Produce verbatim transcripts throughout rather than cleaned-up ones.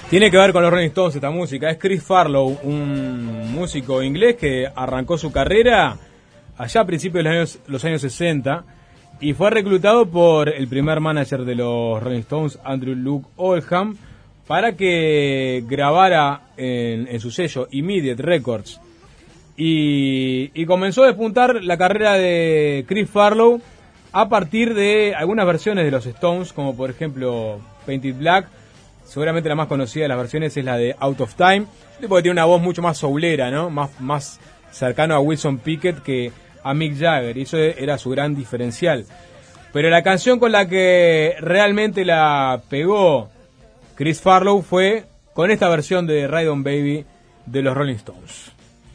Tiene que ver con los Rolling Stones esta música. Es Chris Farlowe, un músico inglés que arrancó su carrera allá a principios de los años, los años sesenta y fue reclutado por el primer manager de los Rolling Stones, Andrew Luke Oldham, para que grabara en, en su sello Immediate Records. Y, y comenzó a despuntar la carrera de Chris Farlowe a partir de algunas versiones de los Stones, como por ejemplo Painted Black. Seguramente la más conocida de las versiones es la de Out of Time, porque tiene una voz mucho más soulera, ¿no? Más, más cercano a Wilson Pickett que a Mick Jagger, y eso era su gran diferencial. Pero la canción con la que realmente la pegó Chris Farlowe fue con esta versión de Ride On Baby de los Rolling Stones.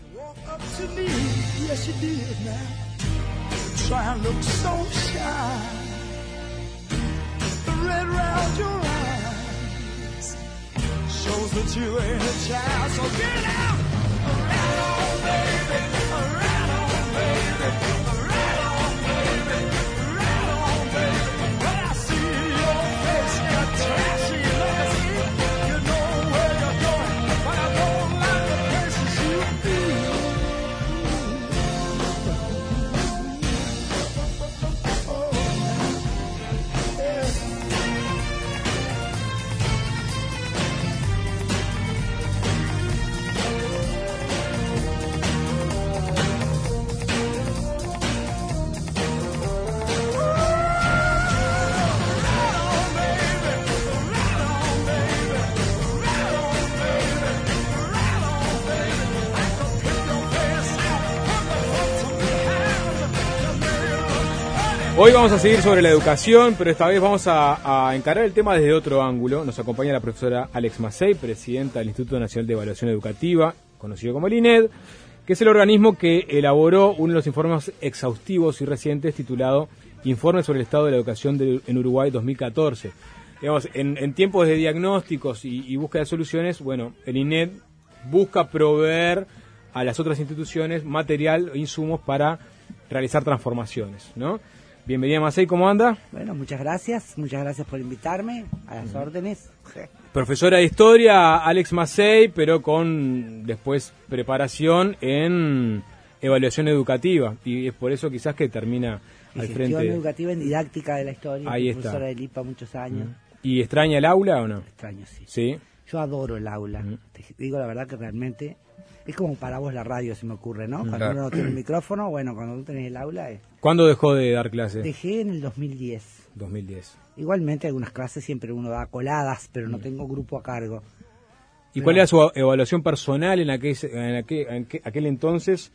Shows that you ain't a child, so get out! Ride on, baby, ride on, baby, ride on, baby, ride on, baby. When I see your face in a trashy limousine, you know where you're going, but I don't like the places you've been. Hoy vamos a seguir sobre la educación, pero esta vez vamos a, a encarar el tema desde otro ángulo. Nos acompaña la profesora Alex Massey, presidenta del Instituto Nacional de Evaluación Educativa, conocido como el I N E D, que es el organismo que elaboró uno de los informes exhaustivos y recientes titulado Informe sobre el Estado de la Educación de, en Uruguay dos mil catorce. Digamos, en, en tiempos de diagnósticos y, y búsqueda de soluciones, bueno, el I N E D busca proveer a las otras instituciones material e insumos para realizar transformaciones, ¿no? Bienvenida, Massey, ¿cómo anda? Bueno, muchas gracias, muchas gracias por invitarme, a las órdenes. Profesora de Historia, Alex Massey, pero con después preparación en evaluación educativa, y es por eso quizás que termina al frente. Gestión educativa en didáctica de la historia, ahí profesora está. del I P A muchos años. ¿Y extraña el aula o no? Extraño, sí. Sí. Yo adoro el aula, Mm. te digo la verdad que realmente es como para vos la radio, se me ocurre, ¿no? Cuando Claro. uno no tiene el micrófono, bueno, cuando tú tenés el aula... Es... ¿Cuándo dejó de dar clases? Dejé en el dos mil diez. dos mil diez. Igualmente algunas clases siempre uno da coladas, pero no tengo grupo a cargo. ¿Y Pero... cuál era su evaluación personal en aquel, en aquel, en aquel entonces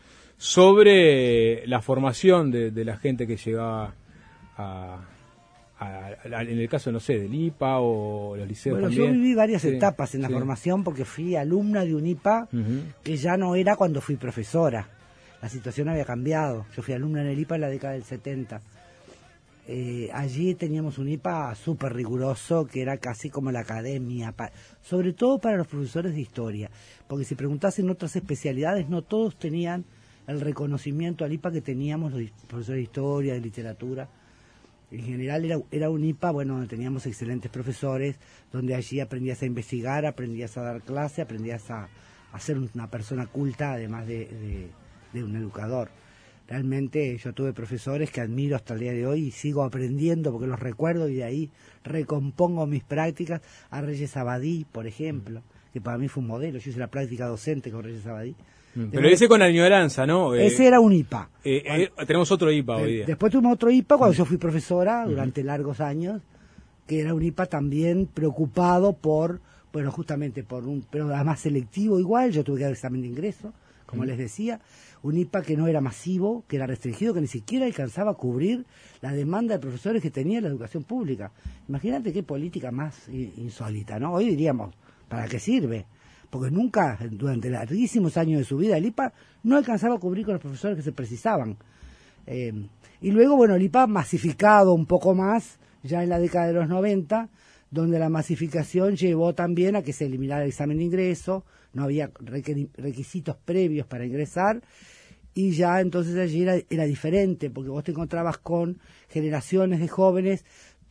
sobre la formación de, de la gente que llegaba a, a, a, en el caso, no sé, del I P A o los liceos Bueno, también? yo viví varias Sí, etapas en la sí. formación porque fui alumna de un I P A Uh-huh. que ya no era cuando fui profesora. La situación había cambiado. Yo fui alumna en el I P A en la década del setenta. Eh, allí teníamos un I P A súper riguroso, que era casi como la academia, pa- sobre todo para los profesores de historia, porque si preguntás en otras especialidades, no todos tenían el reconocimiento al I P A que teníamos los profesores de historia, de literatura. En general era, era un I P A, bueno, donde teníamos excelentes profesores, donde allí aprendías a investigar, aprendías a dar clase, aprendías a, a ser una persona culta, además de, de, de un educador. Realmente yo tuve profesores que admiro hasta el día de hoy y sigo aprendiendo porque los recuerdo y de ahí recompongo mis prácticas. A Reyes Abadí, por ejemplo, que para mí fue un modelo. Yo hice la práctica docente con Reyes Abadí. Mm, Pero ese con añoranza, ¿no? Ese Eh, era un I P A. eh, eh, tenemos otro I P A hoy día. Después tuvimos otro I P A cuando yo fui profesora durante largos años, que era un I P A también preocupado por, bueno, justamente por un, pero además selectivo igual. Yo tuve que dar examen de ingreso, como les decía. Un I P A que no era masivo, que era restringido, que ni siquiera alcanzaba a cubrir la demanda de profesores que tenía la educación pública. Imagínate qué política más insólita, ¿no? Hoy diríamos, ¿para qué sirve? Porque nunca, durante larguísimos años de su vida, el I P A no alcanzaba a cubrir con los profesores que se precisaban. Eh, y luego, bueno, el I P A masificado un poco más, ya en la década de los noventa, donde la masificación llevó también a que se eliminara el examen de ingreso, no había requisitos previos para ingresar, y ya entonces allí era, era diferente, porque vos te encontrabas con generaciones de jóvenes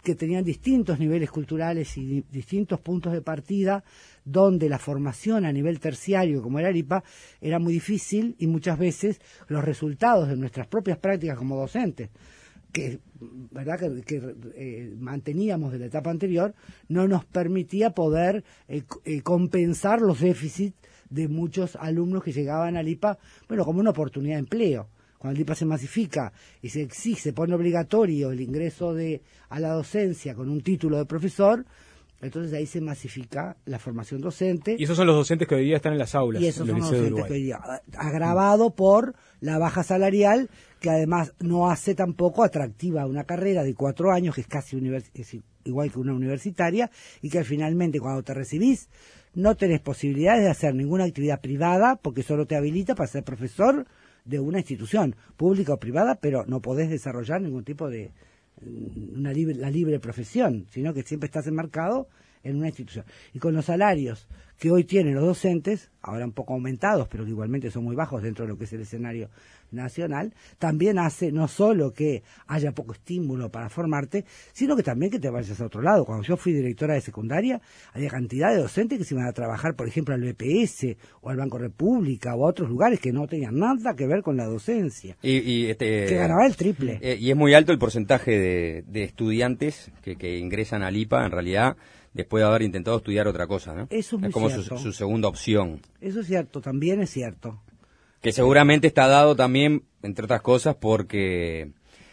que tenían distintos niveles culturales y di- distintos puntos de partida, donde la formación a nivel terciario, como era el I P A, era muy difícil y muchas veces los resultados de nuestras propias prácticas como docentes, que verdad que, que eh, manteníamos de la etapa anterior, no nos permitía poder eh, eh, compensar los déficits de muchos alumnos que llegaban al I P A, bueno, como una oportunidad de empleo. Cuando el I P A se masifica y se exige, se pone obligatorio el ingreso de a la docencia con un título de profesor, entonces ahí se masifica la formación docente. Y esos son los docentes que hoy día están en las aulas. Y esos en son los los liceos de docentes que Uruguay. hoy día, agravado por la baja salarial, que además no hace tampoco atractiva una carrera de cuatro años, que es casi univers- es igual que una universitaria, y que finalmente cuando te recibís no tenés posibilidades de hacer ninguna actividad privada, porque solo te habilita para ser profesor de una institución pública o privada, pero no podés desarrollar ningún tipo de una libre, la libre profesión, sino que siempre estás enmarcado en una institución. Y con los salarios que hoy tienen los docentes, ahora un poco aumentados, pero que igualmente son muy bajos dentro de lo que es el escenario nacional, también hace no solo que haya poco estímulo para formarte, sino que también que te vayas a otro lado. Cuando yo fui directora de secundaria, había cantidad de docentes que se iban a trabajar, por ejemplo, al B P S o al Banco República o a otros lugares que no tenían nada que ver con la docencia. Y, y este, que ganaba el triple. Eh, y es muy alto el porcentaje de, de estudiantes que, que ingresan al I P A, en realidad, después de haber intentado estudiar otra cosa, ¿no? Eso es muy como su, cierto. su segunda opción. Eso es cierto, también es cierto. Que seguramente está dado también, entre otras cosas, porque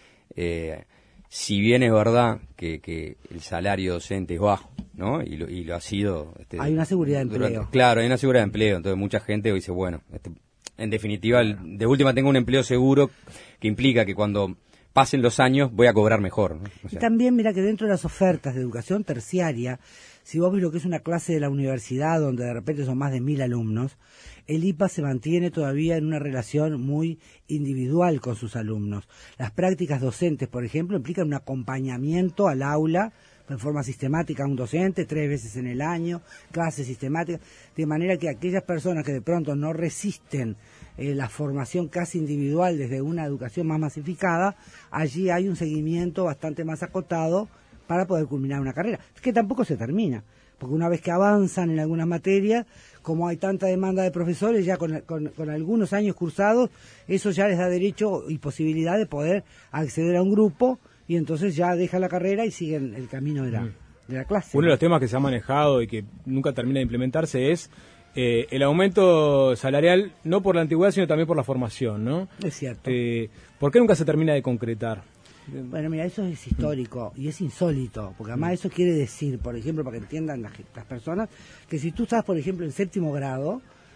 eh, si bien es verdad que, que el salario docente es bajo, ¿no? Y lo, y lo ha sido... Este, hay una seguridad de durante, empleo. Claro, hay una seguridad de empleo. Entonces mucha gente dice, bueno, este, en definitiva, el, de última tengo un empleo seguro, que implica que cuando pasen los años voy a cobrar mejor, ¿no? O sea, y también mira que dentro de las ofertas de educación terciaria, si vos ves lo que es una clase de la universidad donde de repente son más de mil alumnos, el I P A se mantiene todavía en una relación muy individual con sus alumnos. Las prácticas docentes, por ejemplo, implican un acompañamiento al aula en forma sistemática a un docente, tres veces en el año, clases sistemáticas, de manera que aquellas personas que de pronto no resisten eh, la formación casi individual desde una educación más masificada, allí hay un seguimiento bastante más acotado para poder culminar una carrera, que tampoco se termina, porque una vez que avanzan en algunas materias, como hay tanta demanda de profesores, ya con, con, con algunos años cursados, eso ya les da derecho y posibilidad de poder acceder a un grupo, y entonces ya deja la carrera y siguen el camino de la, de la clase. Uno de los temas que se ha manejado y que nunca termina de implementarse es eh, el aumento salarial, no por la antigüedad, sino también por la formación, ¿no? Es cierto. Eh, ¿Por qué nunca se termina de concretar? Bueno, mira, eso es histórico y es insólito, porque además eso quiere decir, por ejemplo, para que entiendan las, las personas, que si tú estás, por ejemplo, en séptimo grado,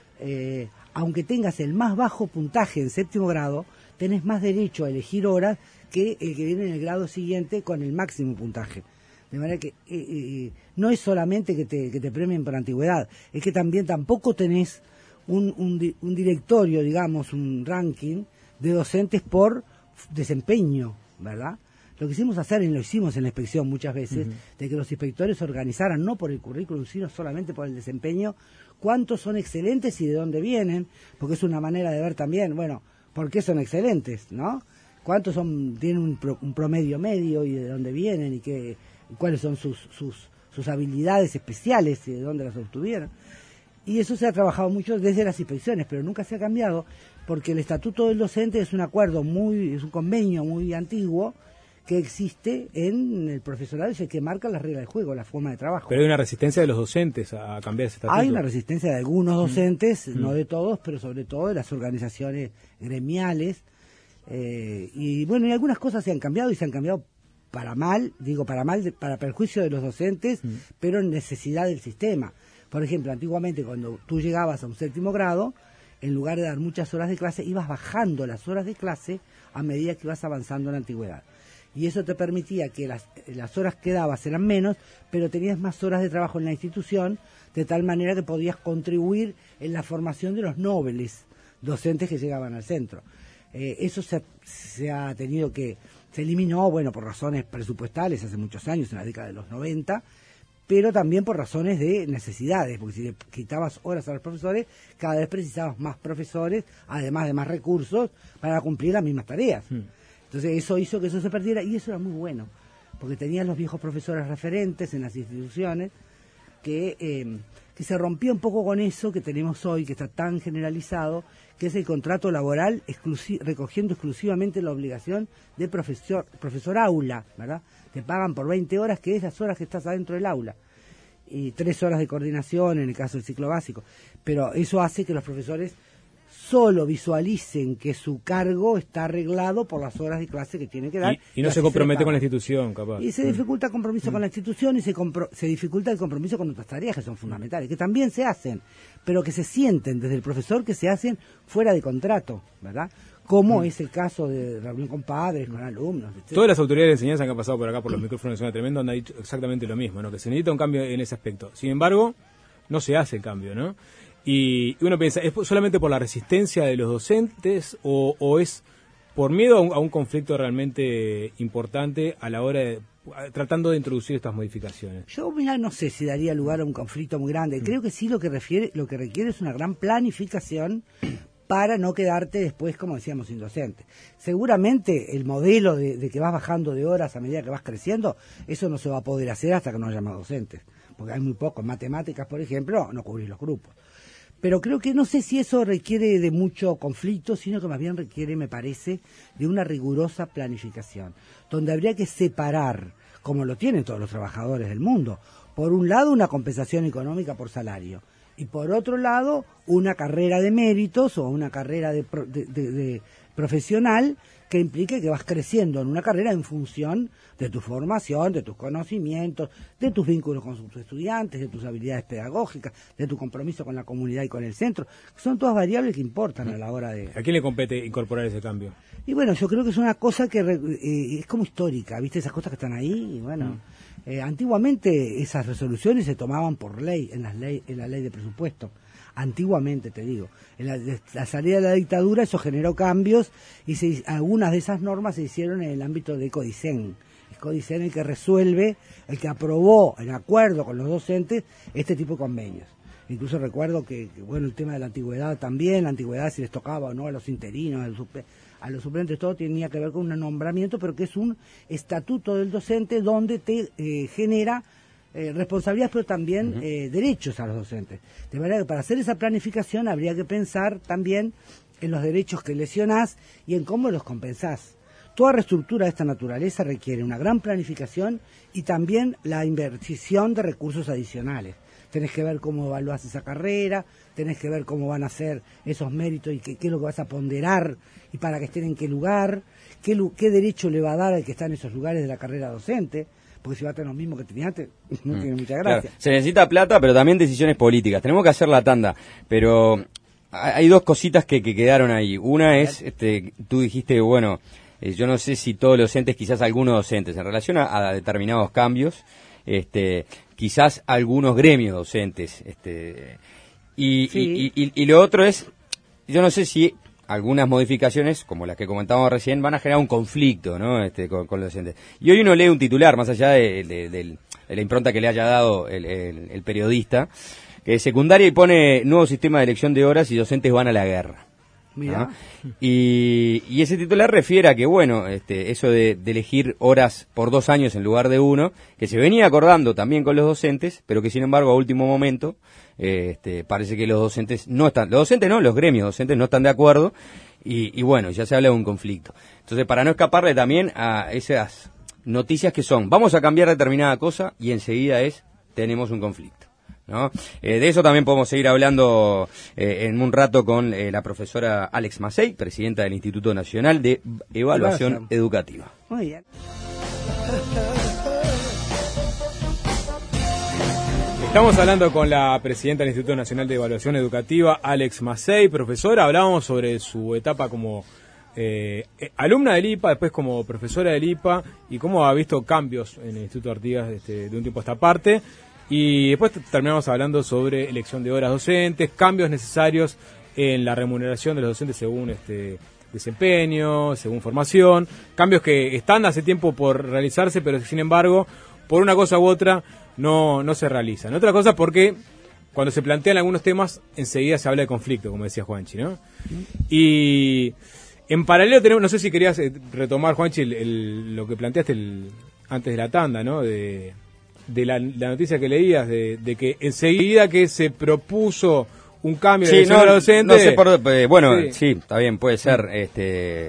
eh, aunque tengas el más bajo puntaje en séptimo grado, tenés más derecho a elegir horas que el que viene en el grado siguiente con el máximo puntaje. De manera que eh, eh, no es solamente que te, que te premien por antigüedad, es que también tampoco tenés un, un, un directorio, digamos, un ranking de docentes por desempeño, ¿verdad? Lo que hicimos hacer, y lo hicimos en la inspección muchas veces, uh-huh. de que los inspectores organizaran, no por el currículum, sino solamente por el desempeño, cuántos son excelentes y de dónde vienen, porque es una manera de ver también, bueno, por qué son excelentes, ¿no? Cuántos son tienen un, pro, un promedio medio y de dónde vienen y, qué, y cuáles son sus, sus, sus habilidades especiales y de dónde las obtuvieron. Y eso se ha trabajado mucho desde las inspecciones, pero nunca se ha cambiado, porque el estatuto del docente es un acuerdo muy, es un convenio muy antiguo que existe en el profesorado y es el que marca las reglas del juego, la forma de trabajo. Pero hay una resistencia de los docentes a cambiar ese estatuto. Hay una resistencia de algunos docentes, mm. no de todos, pero sobre todo de las organizaciones gremiales. Eh, y bueno, y algunas cosas se han cambiado y se han cambiado para mal, digo para mal, para perjuicio de los docentes, mm. pero en necesidad del sistema. Por ejemplo, antiguamente cuando tú llegabas a un séptimo grado, en lugar de dar muchas horas de clase, ibas bajando las horas de clase a medida que ibas avanzando en la antigüedad. Y eso te permitía que las, las horas que dabas eran menos, pero tenías más horas de trabajo en la institución, de tal manera que podías contribuir en la formación de los nobles docentes que llegaban al centro. Eh, eso se, se ha tenido que, se eliminó, bueno, por razones presupuestales hace muchos años, en la década de los noventa, pero también por razones de necesidades, porque si le quitabas horas a los profesores, cada vez precisabas más profesores, además de más recursos, para cumplir las mismas tareas. Mm. Entonces eso hizo que eso se perdiera, y eso era muy bueno, porque tenías los viejos profesores referentes en las instituciones, que, eh, que se rompía un poco con eso que tenemos hoy, que está tan generalizado, que es el contrato laboral exclusi- recogiendo exclusivamente la obligación de profesor, profesor aula, ¿verdad? Te pagan por veinte horas, que es las horas que estás adentro del aula, y tres horas de coordinación en el caso del ciclo básico, pero eso hace que los profesores solo visualicen que su cargo está arreglado por las horas de clase que tiene que dar. Y, y no se compromete con la institución, capaz. Y se dificulta el compromiso mm. con la institución y se, compro- se dificulta el compromiso con otras tareas que son fundamentales, que también se hacen, pero que se sienten desde el profesor que se hacen fuera de contrato, ¿verdad? Como mm. es el caso de reunión con padres, con alumnos, etcétera. Todas las autoridades de enseñanza que han pasado por acá por los micrófonos de Zona Tremenda han dicho exactamente lo mismo, ¿no? Que se necesita un cambio en ese aspecto. Sin embargo, no se hace el cambio, ¿no? Y uno piensa, ¿es solamente por la resistencia de los docentes o, o es por miedo a un, a un conflicto realmente importante a la hora de tratando de introducir estas modificaciones? Yo, mira, no sé si daría lugar a un conflicto muy grande. Creo que sí lo que refiere, lo que requiere es una gran planificación para no quedarte después, como decíamos, sin docente. Seguramente el modelo de, de que vas bajando de horas a medida que vas creciendo, eso no se va a poder hacer hasta que no haya más docentes, porque hay muy pocos. En matemáticas, por ejemplo, no cubrir los grupos. Pero creo que no sé si eso requiere de mucho conflicto, sino que más bien requiere, me parece, de una rigurosa planificación, donde habría que separar, como lo tienen todos los trabajadores del mundo, por un lado una compensación económica por salario, y por otro lado una carrera de méritos o una carrera de, de, de, de profesional que implique que vas creciendo en una carrera en función de tu formación, de tus conocimientos, de tus vínculos con tus estudiantes, de tus habilidades pedagógicas, de tu compromiso con la comunidad y con el centro. Son todas variables que importan a la hora de... ¿A quién le compete incorporar ese cambio? Y bueno, yo creo que es una cosa que eh, es como histórica, ¿viste? Esas cosas que están ahí, y bueno... Mm. Eh, antiguamente esas resoluciones se tomaban por ley, en, las ley, en la ley de presupuesto. Antiguamente, te digo. En la, la salida de la dictadura eso generó cambios y se, algunas de esas normas se hicieron en el ámbito de Codicen. Es Codicen el que resuelve, el que aprobó en acuerdo con los docentes este tipo de convenios. Incluso recuerdo que, que bueno, el tema de la antigüedad también, la antigüedad si les tocaba o no a los interinos, a los, super, a los suplentes, todo tenía que ver con un nombramiento, pero que es un estatuto del docente donde te eh, genera eh, responsabilidades, pero también uh-huh. eh, derechos a los docentes. De manera que para hacer esa planificación habría que pensar también en los derechos que lesionás y en cómo los compensás. Toda reestructura de esta naturaleza requiere una gran planificación y también la inversión de recursos adicionales. Tenés que ver cómo evaluás esa carrera, tenés que ver cómo van a ser esos méritos y qué, qué es lo que vas a ponderar y para que estén en qué lugar, qué, qué derecho le va a dar al que está en esos lugares de la carrera docente, porque si va a tener lo mismo que tenía antes, no mm. tiene mucha gracia. Claro, se necesita plata, pero también decisiones políticas. Tenemos que hacer la tanda, pero hay dos cositas que, que quedaron ahí. Una es, este, tú dijiste, bueno, eh, yo no sé si todos los docentes, quizás algunos docentes, en relación a, a determinados cambios, este, quizás algunos gremios docentes, este, y, sí. y, y, y lo otro es, yo no sé si algunas modificaciones, como las que comentábamos recién, van a generar un conflicto, ¿no? Este, con, con los docentes. Y hoy uno lee un titular, más allá de, de, de, de la impronta que le haya dado el, el, el periodista, que es secundaria y pone nuevo sistema de elección de horas y docentes van a la guerra. Mira. ¿Ah? Y, y ese titular refiere a que, bueno, este, eso de, de elegir horas por dos años en lugar de uno, que se venía acordando también con los docentes, pero que sin embargo a último momento, eh, este, parece que los docentes no están, los docentes no, los gremios docentes no están de acuerdo, y, y bueno, ya se habla de un conflicto. Entonces, para no escaparle también a esas noticias que son, vamos a cambiar determinada cosa, y enseguida es, tenemos un conflicto, ¿no? Eh, de eso también podemos seguir hablando eh, en un rato con eh, la profesora Alex Macei, presidenta del Instituto Nacional de Evaluación Gracias. Educativa. Muy bien. Estamos hablando con la presidenta del Instituto Nacional de Evaluación Educativa, Alex Macei. Profesora, hablábamos sobre su etapa como eh, alumna del I P A, después como profesora del I P A, y cómo ha visto cambios en el Instituto Artigas este, de un tiempo a esta parte. Y después terminamos hablando sobre elección de horas docentes, cambios necesarios en la remuneración de los docentes según este desempeño, según formación, cambios que están hace tiempo por realizarse, pero sin embargo, por una cosa u otra, no, no se realizan. Otra cosa porque cuando se plantean algunos temas, enseguida se habla de conflicto, como decía Juanchi, ¿no? Y en paralelo tenemos, no sé si querías retomar, Juanchi, el, el, lo que planteaste, el antes de la tanda, ¿no? De, de la, la noticia que leías, de, de que enseguida que se propuso un cambio sí, de no, la docente... No sé por, eh, bueno, sí. sí, está bien, puede ser. Este,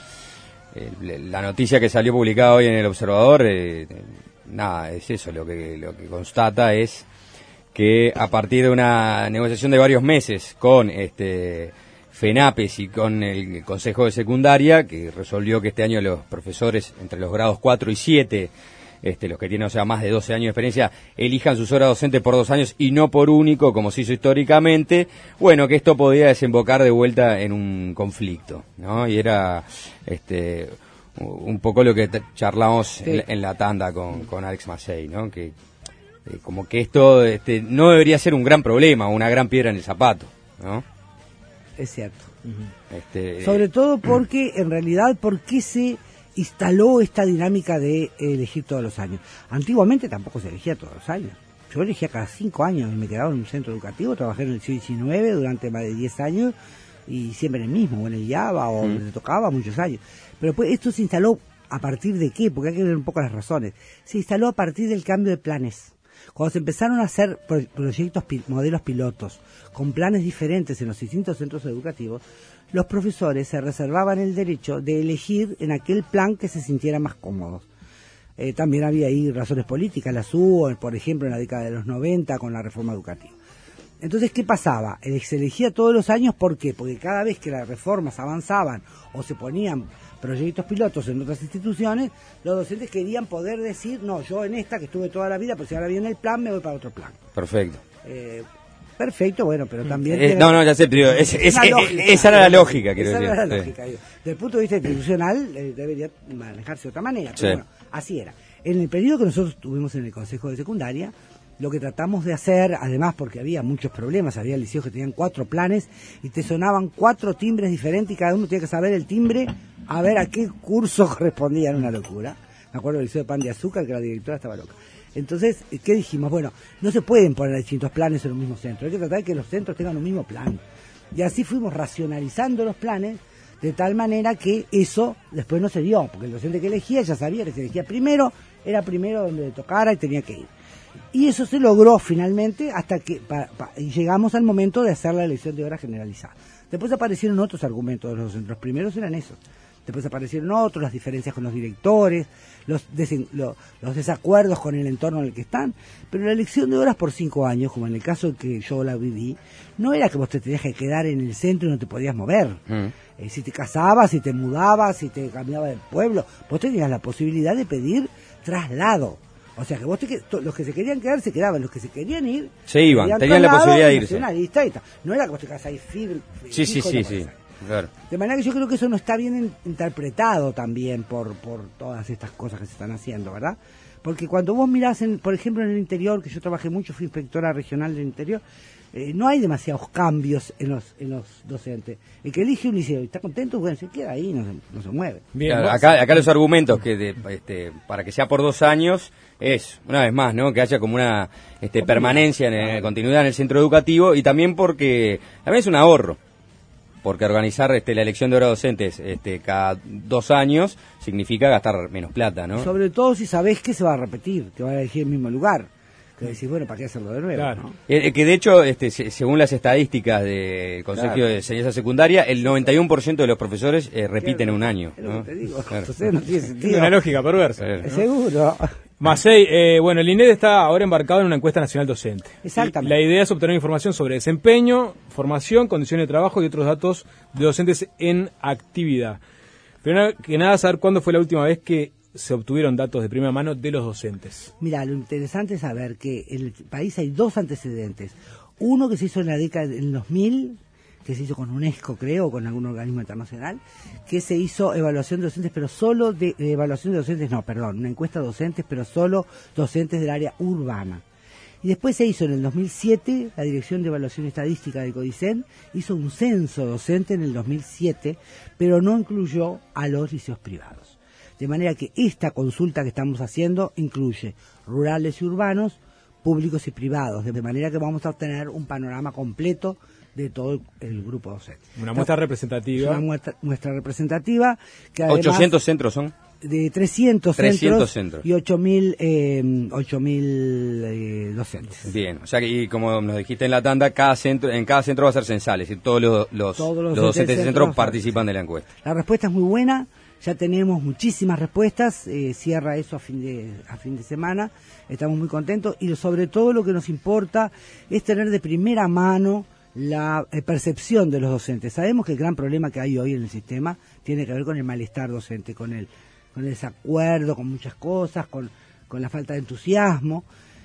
eh, la noticia que salió publicada hoy en El Observador, eh, nada, es eso, lo que, lo que constata es que a partir de una negociación de varios meses con este FENAPES y con el Consejo de Secundaria, que resolvió que este año los profesores entre los grados cuatro y siete, este, los que tienen, o sea, más de doce años de experiencia, elijan sus horas docentes por dos años y no por único, como se hizo históricamente, bueno, que esto podía desembocar de vuelta en un conflicto, ¿no? Y era este un poco lo que charlamos sí. en, en la tanda con, con Alex Massey, ¿no? Que eh, como que esto este, no debería ser un gran problema, una gran piedra en el zapato, ¿no? Es cierto. Uh-huh. Este, Sobre todo porque, en realidad, ¿por qué se instaló esta dinámica de elegir todos los años? Antiguamente tampoco se elegía todos los años. Yo elegía cada cinco años y me quedaba en un centro educativo, trabajé en el siglo diecinueve durante más de diez años y siempre en el mismo, o en el Java o donde uh-huh. tocaba muchos años. Pero pues esto se instaló a partir de qué, porque hay que ver un poco las razones. Se instaló a partir del cambio de planes. Cuando se empezaron a hacer pro- proyectos, pi- modelos pilotos, con planes diferentes en los distintos centros educativos, los profesores se reservaban el derecho de elegir en aquel plan que se sintiera más cómodos. Eh, también había ahí razones políticas, las hubo, por ejemplo, en la década de los noventa con la reforma educativa. Entonces, ¿qué pasaba? Se elegía todos los años, ¿por qué? Porque cada vez que las reformas avanzaban o se ponían proyectos pilotos en otras instituciones, los docentes querían poder decir, no, yo en esta que estuve toda la vida, pero si ahora viene el plan, me voy para otro plan. Perfecto. Eh, perfecto, bueno, pero también... Eh, no, no, ya sé, pero es, es, es, lógica, esa era la lógica, quiero esa decir. Esa era la sí. lógica, digo. Desde el punto de vista institucional, eh, debería manejarse de otra manera, pero sí. bueno, así era. En el periodo que nosotros tuvimos en el Consejo de Secundaria, lo que tratamos de hacer, además porque había muchos problemas, había liceos que tenían cuatro planes y te sonaban cuatro timbres diferentes y cada uno tenía que saber el timbre a ver a qué curso correspondía, era una locura. Me acuerdo del liceo de Pan de Azúcar, que la directora estaba loca. Entonces, ¿qué dijimos? Bueno, no se pueden poner distintos planes en un mismo centro, hay que tratar de que los centros tengan un mismo plan. Y así fuimos racionalizando los planes de tal manera que eso después no se dio, porque el docente que elegía ya sabía que se elegía primero, era primero donde le tocara y tenía que ir. Y eso se logró finalmente hasta que pa, pa, y llegamos al momento de hacer la elección de horas generalizada. Después aparecieron otros argumentos de los docentes, los primeros eran esos. Después aparecieron otros, las diferencias con los directores, los, desen, lo, los desacuerdos con el entorno en el que están, pero la elección de horas por cinco años, como en el caso que yo la viví, no era que vos te tenías que quedar en el centro y no te podías mover. Mm. Eh, si te casabas, si te mudabas, si te cambiabas de pueblo, vos tenías la posibilidad de pedir traslado. O sea que vos te, to, los que se querían quedar se quedaban, los que se querían ir se iban, tenían la posibilidad de irse. Una lista y no era que vos te quedás ahí firme. Sí, sí, sí, sí. Claro. De manera que yo creo que eso no está bien in- interpretado también por por todas estas cosas que se están haciendo, ¿verdad? Porque cuando vos mirás, en, por ejemplo, en el interior, que yo trabajé mucho, fui inspectora regional del interior, eh, no hay demasiados cambios en los en los docentes. El que elige un liceo y está contento, bueno, se queda ahí, no se, no se mueve. Bien, claro, acá, acá los argumentos que de, este, para que sea por dos años es, una vez más, ¿no? Que haya como una este, permanencia, en, en continuidad en el centro educativo y también porque también es un ahorro. Porque organizar este, la elección de horas docentes este, cada dos años significa gastar menos plata, ¿no? Sobre todo si sabés que se va a repetir, que va a elegir el mismo lugar. Que decís, bueno, ¿para qué hacerlo de nuevo? Claro. ¿no? Eh, que de hecho, este, se, según las estadísticas del Consejo claro. de Enseñanza Secundaria, el noventa y uno por ciento de los profesores eh, repiten claro, un año. Es lo ¿no? que te digo, claro. entonces no tiene sentido. Tiene una lógica perversa. ¿no? Seguro. Massey, eh, bueno, el I N E D está ahora embarcado en una encuesta nacional docente. Exactamente. Y la idea es obtener información sobre desempeño, formación, condiciones de trabajo y otros datos de docentes en actividad. Primero que nada, saber cuándo fue la última vez que se obtuvieron datos de primera mano de los docentes. Mira, lo interesante es saber que en el país hay dos antecedentes. Uno que se hizo en la década del dos mil, que se hizo con UNESCO, creo, o con algún organismo internacional, que se hizo evaluación de docentes, pero solo de, de evaluación de docentes, no, perdón, una encuesta de docentes, pero solo docentes del área urbana. Y después se hizo en el dos mil siete, la Dirección de Evaluación Estadística del CODICEN hizo un censo docente en el dos mil siete, pero no incluyó a los liceos privados. De manera que esta consulta que estamos haciendo incluye rurales y urbanos, públicos y privados, de manera que vamos a obtener un panorama completo de todo el, el grupo docente. Una muestra representativa. Una muestra, muestra representativa. Que además, ¿ochocientos centros son? de trescientos, trescientos centros, centros y ocho mil eh, ocho mil eh, docentes. Bien, o sea que, y como nos dijiste en la tanda, cada centro, en cada centro va a ser censal, es decir, todos los, los, Todos los los docentes del centro centros participan de la encuesta. La respuesta es muy buena, ya tenemos muchísimas respuestas, eh, cierra eso a fin de a fin de semana, estamos muy contentos y sobre todo lo que nos importa es tener de primera mano la eh, percepción de los docentes. Sabemos que el gran problema que hay hoy en el sistema tiene que ver con el malestar docente, con el, con el desacuerdo, con muchas cosas, con, con la falta de entusiasmo.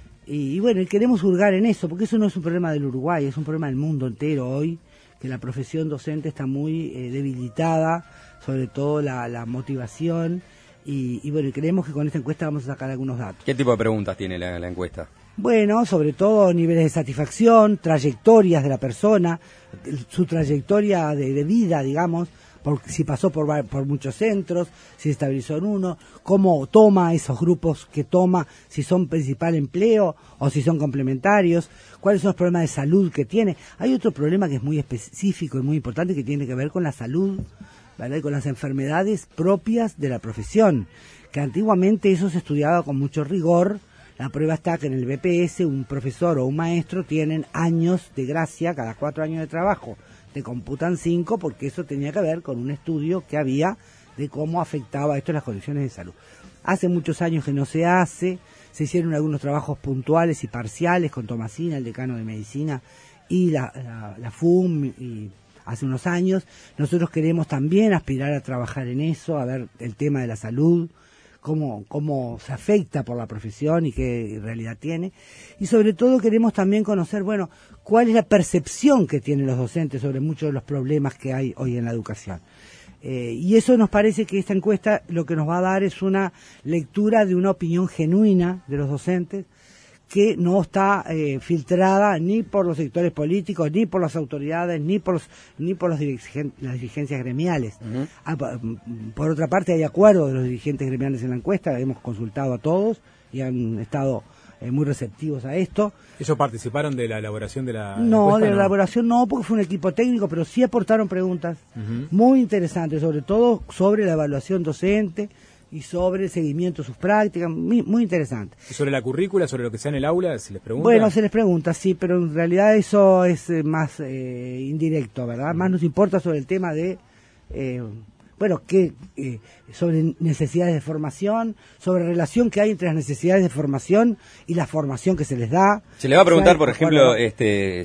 Y, y bueno, y queremos hurgar en eso, porque eso no es un problema del Uruguay, es un problema del mundo entero hoy, que la profesión docente está muy eh, debilitada, sobre todo la, la motivación. Y, y bueno, y creemos que con esta encuesta vamos a sacar algunos datos. ¿Qué tipo de preguntas tiene la, la encuesta? Bueno, sobre todo niveles de satisfacción, trayectorias de la persona, su trayectoria de, de vida, digamos, por, si pasó por, por muchos centros, si se estabilizó en uno, cómo toma esos grupos que toma, si son principal empleo o si son complementarios, cuáles son los problemas de salud que tiene. Hay otro problema que es muy específico y muy importante que tiene que ver con la salud, ¿verdad? Y con las enfermedades propias de la profesión, que antiguamente eso se estudiaba con mucho rigor. La prueba está que en el B P S un profesor o un maestro tienen años de gracia, cada cuatro años de trabajo. Te computan cinco porque eso tenía que ver con un estudio que había de cómo afectaba esto las condiciones de salud. Hace muchos años que no se hace, se hicieron algunos trabajos puntuales y parciales con Tomasina, el decano de medicina, y la, la, la F U M, y hace unos años. Nosotros queremos también aspirar a trabajar en eso, a ver el tema de la salud, Cómo, cómo se afecta por la profesión y qué realidad tiene. Y sobre todo queremos también conocer, bueno, cuál es la percepción que tienen los docentes sobre muchos de los problemas que hay hoy en la educación. Eh, y eso nos parece que esta encuesta lo que nos va a dar es una lectura de una opinión genuina de los docentes, que no está eh, filtrada ni por los sectores políticos, ni por las autoridades, ni por los, ni por los dirigen, las dirigencias gremiales. Uh-huh. Ah, por, por otra parte, hay acuerdo de los dirigentes gremiales en la encuesta, hemos consultado a todos y han estado eh, muy receptivos a esto. ¿Ellos participaron de la elaboración de la No, encuesta, de la no? elaboración no, porque fue un equipo técnico, pero sí aportaron preguntas uh-huh. muy interesantes, sobre todo sobre la evaluación docente, y sobre el seguimiento de sus prácticas, muy, muy interesante. ¿Y sobre la currícula, sobre lo que sea en el aula, se les pregunta? Bueno, se les pregunta, sí, pero en realidad eso es eh, más eh, indirecto, ¿verdad? Más nos importa sobre el tema de, eh, bueno, que eh, sobre necesidades de formación, sobre relación que hay entre las necesidades de formación y la formación que se les da. ¿Se le va a preguntar, o sea, por ejemplo, bueno, este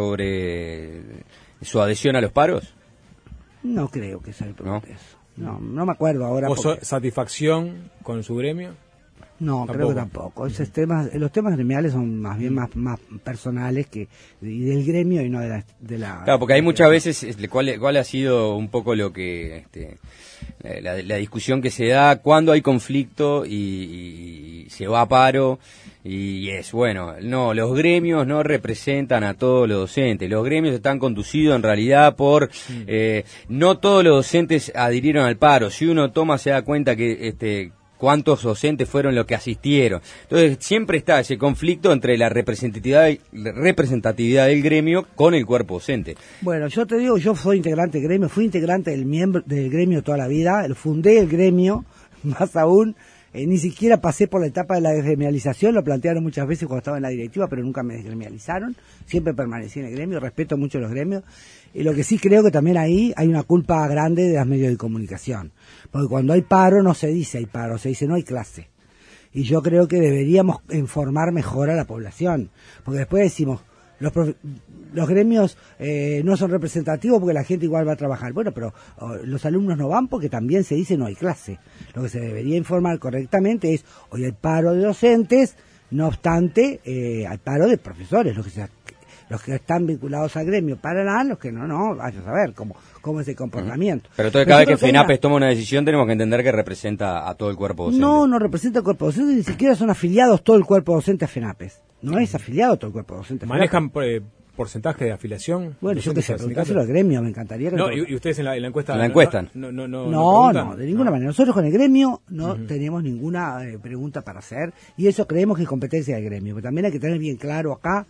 sobre su adhesión a los paros? No creo que se le pregunte ¿No? eso. No, no me acuerdo ahora. ¿O porque... satisfacción con su gremio? No, ¿Tampoco? creo que tampoco. Esos temas, los temas gremiales son más bien más, más personales que y del gremio y no de la... De la claro, porque hay muchas veces, ¿cuál, cuál ha sido un poco lo que... Este, la, la discusión que se da cuando hay conflicto y, y, y se va a paro? Y es, bueno, no, los gremios no representan a todos los docentes, los gremios están conducidos en realidad por, eh, no todos los docentes adhirieron al paro, si uno toma se da cuenta que, este, cuántos docentes fueron los que asistieron, entonces siempre está ese conflicto entre la representatividad, la representatividad del gremio con el cuerpo docente. Bueno, yo te digo, yo soy integrante del gremio, fui integrante del miembro del gremio toda la vida, fundé el gremio, más aún, Eh, ni siquiera pasé por la etapa de la desgremialización, lo plantearon muchas veces cuando estaba en la directiva, pero nunca me desgremializaron, siempre permanecí en el gremio, respeto mucho los gremios, y lo que sí creo que también ahí hay una culpa grande de los medios de comunicación, porque cuando hay paro no se dice hay paro, se dice no hay clase, y yo creo que deberíamos informar mejor a la población, porque después decimos, los profe- los gremios eh, no son representativos porque la gente igual va a trabajar. Bueno, pero oh, los alumnos no van porque también se dice no hay clase. Lo que se debería informar correctamente es, hoy hay paro de docentes, no obstante, eh, hay paro de profesores, los que se, los que están vinculados al gremio pararán, los que no, no, vaya a saber cómo, cómo es el comportamiento. Pero entonces cada vez que FENAPES toma una decisión tenemos que entender que representa a todo el cuerpo docente. No, no representa al cuerpo docente, ni siquiera son afiliados todo el cuerpo docente a FENAPES. No es afiliado todo el cuerpo docente a FENAPES. ¿Manejan eh, porcentaje de afiliación? Bueno, yo qué sé, preguntárselo al gremio, me encantaría que... No, y, y ustedes en la, en la encuesta... ¿La encuestan? No, no, no, no, no, no de ninguna no. manera. Nosotros con el gremio no Uh-huh. tenemos ninguna eh, pregunta para hacer y eso creemos que es competencia del gremio. Pero también hay que tener bien claro acá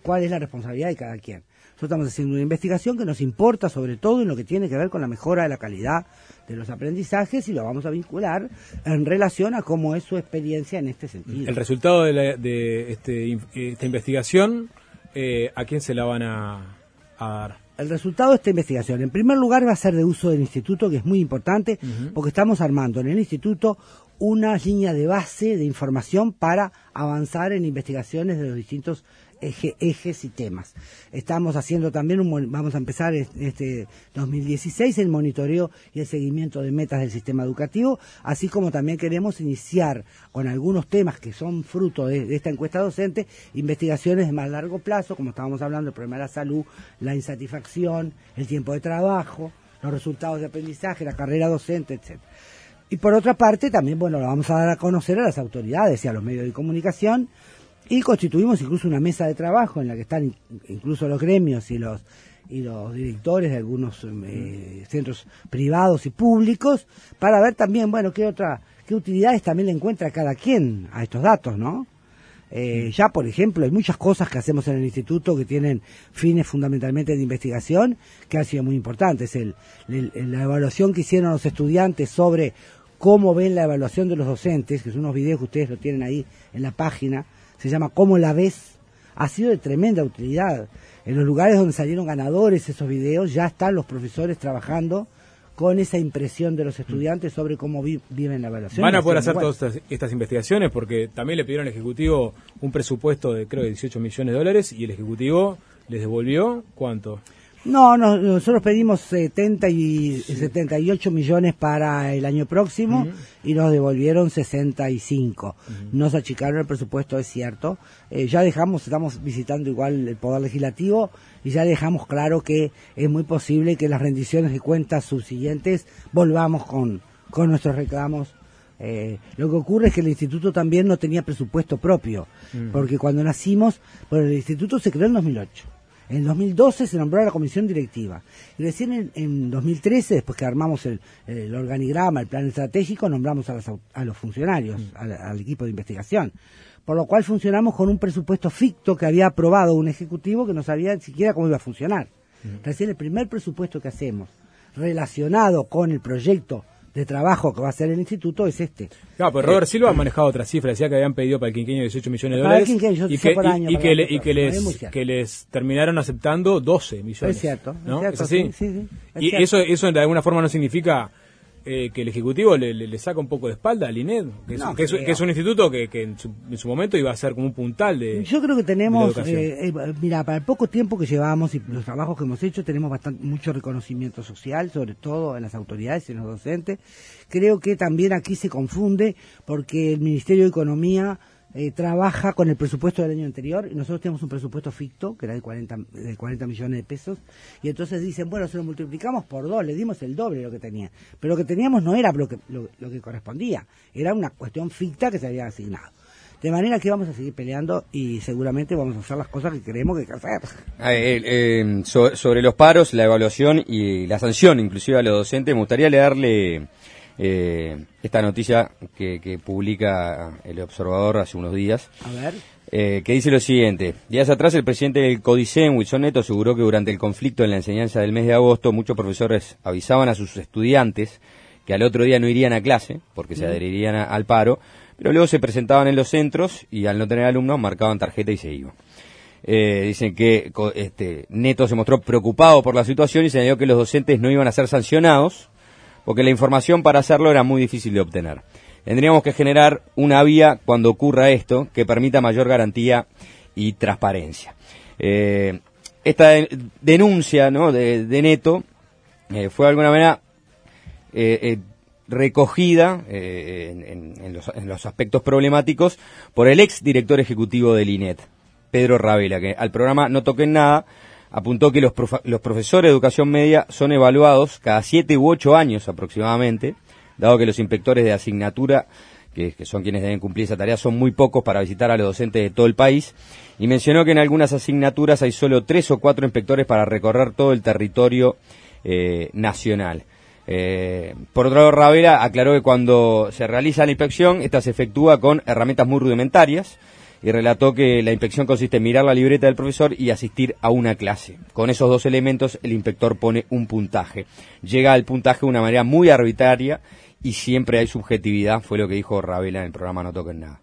cuál es la responsabilidad de cada quien. Nosotros estamos haciendo una investigación que nos importa sobre todo en lo que tiene que ver con la mejora de la calidad de los aprendizajes y lo vamos a vincular en relación a cómo es su experiencia en este sentido. El resultado de, la, de este, esta investigación, eh, ¿a quién se la van a, a dar? El resultado de esta investigación, en primer lugar, va a ser de uso del instituto, que es muy importante, uh-huh. porque estamos armando en el instituto una línea de base de información para avanzar en investigaciones de los distintos eje, ejes y temas. Estamos haciendo también, un, vamos a empezar este dos mil dieciséis, el monitoreo y el seguimiento de metas del sistema educativo, así como también queremos iniciar con algunos temas que son fruto de, de esta encuesta docente, investigaciones de más largo plazo, como estábamos hablando, el problema de la salud, la insatisfacción, el tiempo de trabajo, los resultados de aprendizaje, la carrera docente, etcétera. Y por otra parte, también, bueno, lo vamos a dar a conocer a las autoridades y a los medios de comunicación, y constituimos incluso una mesa de trabajo en la que están incluso los gremios y los y los directores de algunos eh, centros privados y públicos, para ver también, bueno, qué otra qué utilidades también le encuentra cada quien a estos datos, ¿no? Eh, ya, por ejemplo, hay muchas cosas que hacemos en el instituto que tienen fines fundamentalmente de investigación, que han sido muy importantes. El, el, la evaluación que hicieron los estudiantes sobre cómo ven la evaluación de los docentes, que son unos videos que ustedes lo tienen ahí en la página, se llama ¿Cómo la ves?, ha sido de tremenda utilidad. En los lugares donde salieron ganadores esos videos, ya están los profesores trabajando con esa impresión de los estudiantes sobre cómo vi, viven la evaluación. Van a poder hacer todas estas, estas investigaciones porque también le pidieron al Ejecutivo un presupuesto de creo de dieciocho millones de dólares y el Ejecutivo les devolvió ¿cuánto? No, no, nosotros pedimos setenta y, sí. setenta y ocho millones para el año próximo uh-huh. y nos devolvieron sesenta y cinco. Uh-huh. Nos achicaron el presupuesto, es cierto. Eh, ya dejamos, estamos visitando igual el Poder Legislativo y ya dejamos claro que es muy posible que las rendiciones de cuentas subsiguientes volvamos con, con nuestros reclamos. Eh, lo que ocurre es que el instituto también no tenía presupuesto propio, uh-huh. porque cuando nacimos, bueno, el instituto se creó en dos mil ocho. En dos mil doce se nombró a la comisión directiva. Y recién en, en dos mil trece, después que armamos el, el organigrama, el plan estratégico, nombramos a los, a los funcionarios, mm. al, al equipo de investigación. Por lo cual funcionamos con un presupuesto ficto que había aprobado un ejecutivo que no sabía ni siquiera cómo iba a funcionar. Mm. Recién el primer presupuesto que hacemos relacionado con el proyecto de trabajo que va a hacer el instituto es este. Claro, pero Robert eh, Silva ha manejado otras cifras, decía que habían pedido para el quinquenio dieciocho millones de dólares y que, y que, le, y que les que les terminaron aceptando doce millones. Es cierto, ¿no? es, cierto, ¿Es así? Sí, sí, sí, es y cierto. eso eso de alguna forma no significa eh, que el Ejecutivo le, le, le saca un poco de espalda al I N E D, que es, no, que es, que es un instituto que, que en, su, en su momento iba a ser como un puntal de Yo creo que tenemos, eh, eh, mira, para el poco tiempo que llevamos y los trabajos que hemos hecho, tenemos bastante mucho reconocimiento social, sobre todo en las autoridades y en los docentes. Creo que también aquí se confunde porque el Ministerio de Economía eh, trabaja con el presupuesto del año anterior y nosotros tenemos un presupuesto ficto que era de cuarenta, de cuarenta millones de pesos y entonces dicen, bueno, se lo multiplicamos por dos, le dimos el doble de lo que tenía, pero lo que teníamos no era lo que, lo, lo que correspondía, era una cuestión ficta que se había asignado. De manera que vamos a seguir peleando y seguramente vamos a hacer las cosas que creemos que hay que hacer. Eh, eh, so, sobre los paros, la evaluación y la sanción inclusive a los docentes, me gustaría leerle Eh, esta noticia que, que publica el Observador hace unos días, a ver. Eh, que dice lo siguiente: días atrás el presidente del CODICEN, Wilson Neto, aseguró que durante el conflicto en la enseñanza del mes de agosto muchos profesores avisaban a sus estudiantes que al otro día no irían a clase porque se adherirían a, al paro, pero luego se presentaban en los centros y al no tener alumnos marcaban tarjeta y se iban. Eh, dicen que este, Neto se mostró preocupado por la situación y señaló que los docentes no iban a ser sancionados porque la información para hacerlo era muy difícil de obtener. Tendríamos que generar una vía cuando ocurra esto que permita mayor garantía y transparencia. Eh, esta de, denuncia, ¿no?, de, de Neto eh, fue de alguna manera eh, eh, recogida eh, en, en, en, los, en los aspectos problemáticos por el ex director ejecutivo del I N E T, Pedro Ravela, que al programa No Toquen Nada apuntó que los, prof- los profesores de educación media son evaluados cada siete u ocho años aproximadamente, dado que los inspectores de asignatura, que, que son quienes deben cumplir esa tarea, son muy pocos para visitar a los docentes de todo el país, y mencionó que en algunas asignaturas hay solo tres o cuatro inspectores para recorrer todo el territorio eh, nacional. Eh, por otro lado, Ravela aclaró que cuando se realiza la inspección, esta se efectúa con herramientas muy rudimentarias, y relató que la inspección consiste en mirar la libreta del profesor y asistir a una clase. Con esos dos elementos el inspector pone un puntaje. Llega al puntaje de una manera muy arbitraria y siempre hay subjetividad, fue lo que dijo Ravela en el programa No Toquen Nada.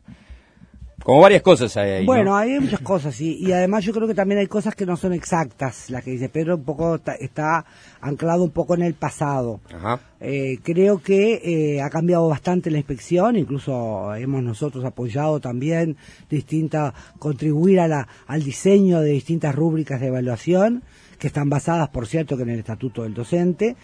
Como varias cosas hay ahí, Bueno, ¿no? hay muchas cosas, sí, y además yo creo que también hay cosas que no son exactas, las que dice Pedro un poco está, está anclado un poco en el pasado. Ajá. Eh, creo que eh, ha cambiado bastante la inspección, incluso hemos nosotros apoyado también distintas, contribuir a la, al diseño de distintas rúbricas de evaluación, que están basadas, por cierto, que en el Estatuto del Docente.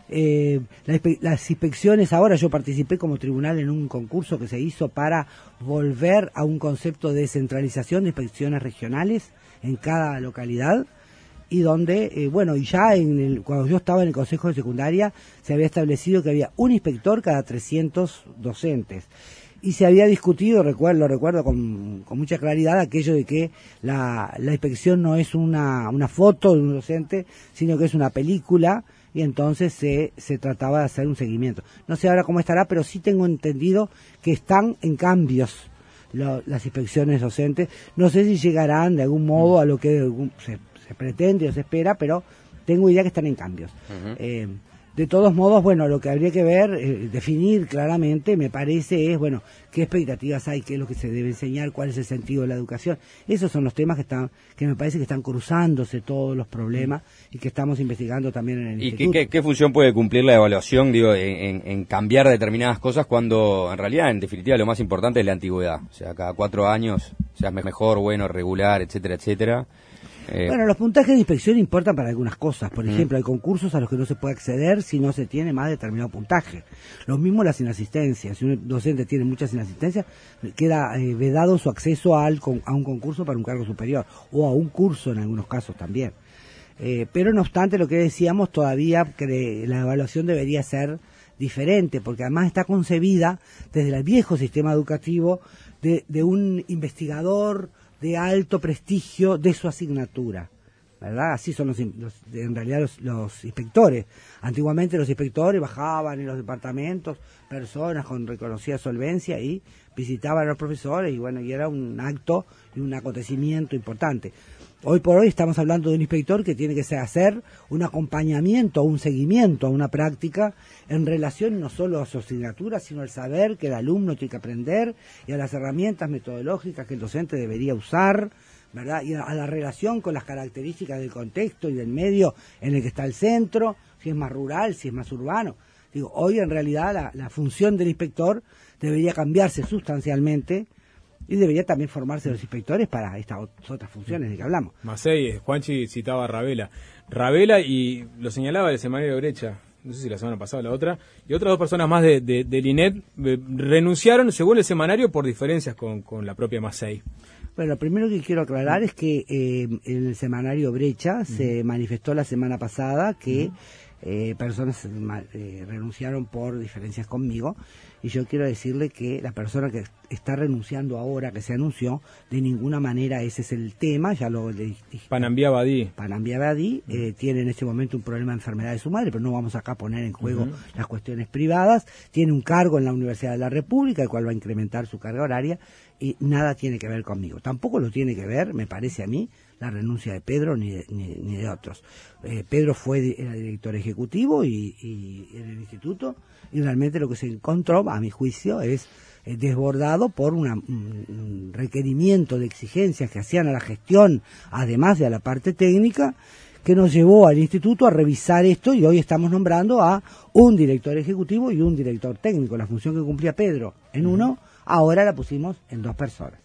Eh, la, las inspecciones, ahora yo participé como tribunal en un concurso que se hizo para volver a un concepto de descentralización de inspecciones regionales en cada localidad, y donde, eh, bueno, y ya en el, cuando yo estaba en el consejo de secundaria se había establecido que había un inspector cada trescientos docentes. Y se había discutido, recuerdo, recuerdo con, con mucha claridad, aquello de que la, la inspección no es una, una foto de un docente, sino que es una película, y entonces se, se trataba de hacer un seguimiento. No sé ahora cómo estará, pero sí tengo entendido que están en cambios lo, las inspecciones docentes. No sé si llegarán de algún modo a lo que se, se pretende o se espera, pero tengo idea que están en cambios. Uh-huh. Eh, de todos modos, bueno, lo que habría que ver, eh, definir claramente, me parece, es, bueno, qué expectativas hay, qué es lo que se debe enseñar, cuál es el sentido de la educación. Esos son los temas que están, que me parece que están cruzándose todos los problemas y que estamos investigando también en el ¿Y instituto. qué, qué, qué función puede cumplir la evaluación, digo, en, en cambiar determinadas cosas cuando, en realidad, en definitiva, lo más importante es la antigüedad? O sea, cada cuatro años, seas mejor, bueno, regular, etcétera, etcétera. Eh, bueno, los puntajes de inspección importan para algunas cosas. Por ejemplo, hay concursos a los que no se puede acceder si no se tiene más determinado puntaje. Lo mismo las inasistencias. Si un docente tiene muchas inasistencias, queda eh, vedado su acceso al, a un concurso para un cargo superior, o a un curso en algunos casos también. Eh, pero no obstante, lo que decíamos, todavía que la evaluación debería ser diferente, porque además está concebida desde el viejo sistema educativo de, de un investigador de alto prestigio de su asignatura, ¿verdad? Así son los, los en realidad los, los inspectores. Antiguamente los inspectores bajaban en los departamentos, personas con reconocida solvencia, y visitaban a los profesores, y bueno, y era un acto y un acontecimiento importante. Hoy por hoy estamos hablando de un inspector que tiene que hacer un acompañamiento, un seguimiento a una práctica en relación no solo a su asignatura, sino al saber que el alumno tiene que aprender, y a las herramientas metodológicas que el docente debería usar, ¿verdad? Y a la relación con las características del contexto y del medio en el que está el centro, si es más rural, si es más urbano. Digo, hoy en realidad la, la función del inspector debería cambiarse sustancialmente, y debería también formarse los inspectores para estas otras funciones de que hablamos. Macei, Juanchi citaba a Ravela. Ravela, y lo señalaba el semanario Brecha, no sé si la semana pasada o la otra, y otras dos personas más de, de, del I N E T eh, renunciaron, según el semanario, por diferencias con, con la propia Macei. Bueno, lo primero que quiero aclarar es que eh, en el semanario Brecha uh-huh. se manifestó la semana pasada que uh-huh. eh, personas eh, renunciaron por diferencias conmigo, y yo quiero decirle que la persona que está renunciando ahora, que se anunció, de ninguna manera ese es el tema, ya lo le dije. Panambia Badí. Panambia Badí uh-huh. eh, tiene en este momento un problema de enfermedad de su madre, pero no vamos acá a poner en juego uh-huh. las cuestiones privadas. Tiene un cargo en la Universidad de la República, el cual va a incrementar su carga horaria, y nada tiene que ver conmigo. Tampoco lo tiene que ver, me parece a mí, la renuncia de Pedro ni de, ni, ni de otros. Eh, Pedro fue era director ejecutivo y, y en el instituto, y realmente lo que se encontró, a mi juicio, es eh, desbordado por una, un, un requerimiento de exigencias que hacían a la gestión, además de a la parte técnica, que nos llevó al instituto a revisar esto, y hoy estamos nombrando a un director ejecutivo y un director técnico. La función que cumplía Pedro en uno, ahora la pusimos en dos personas.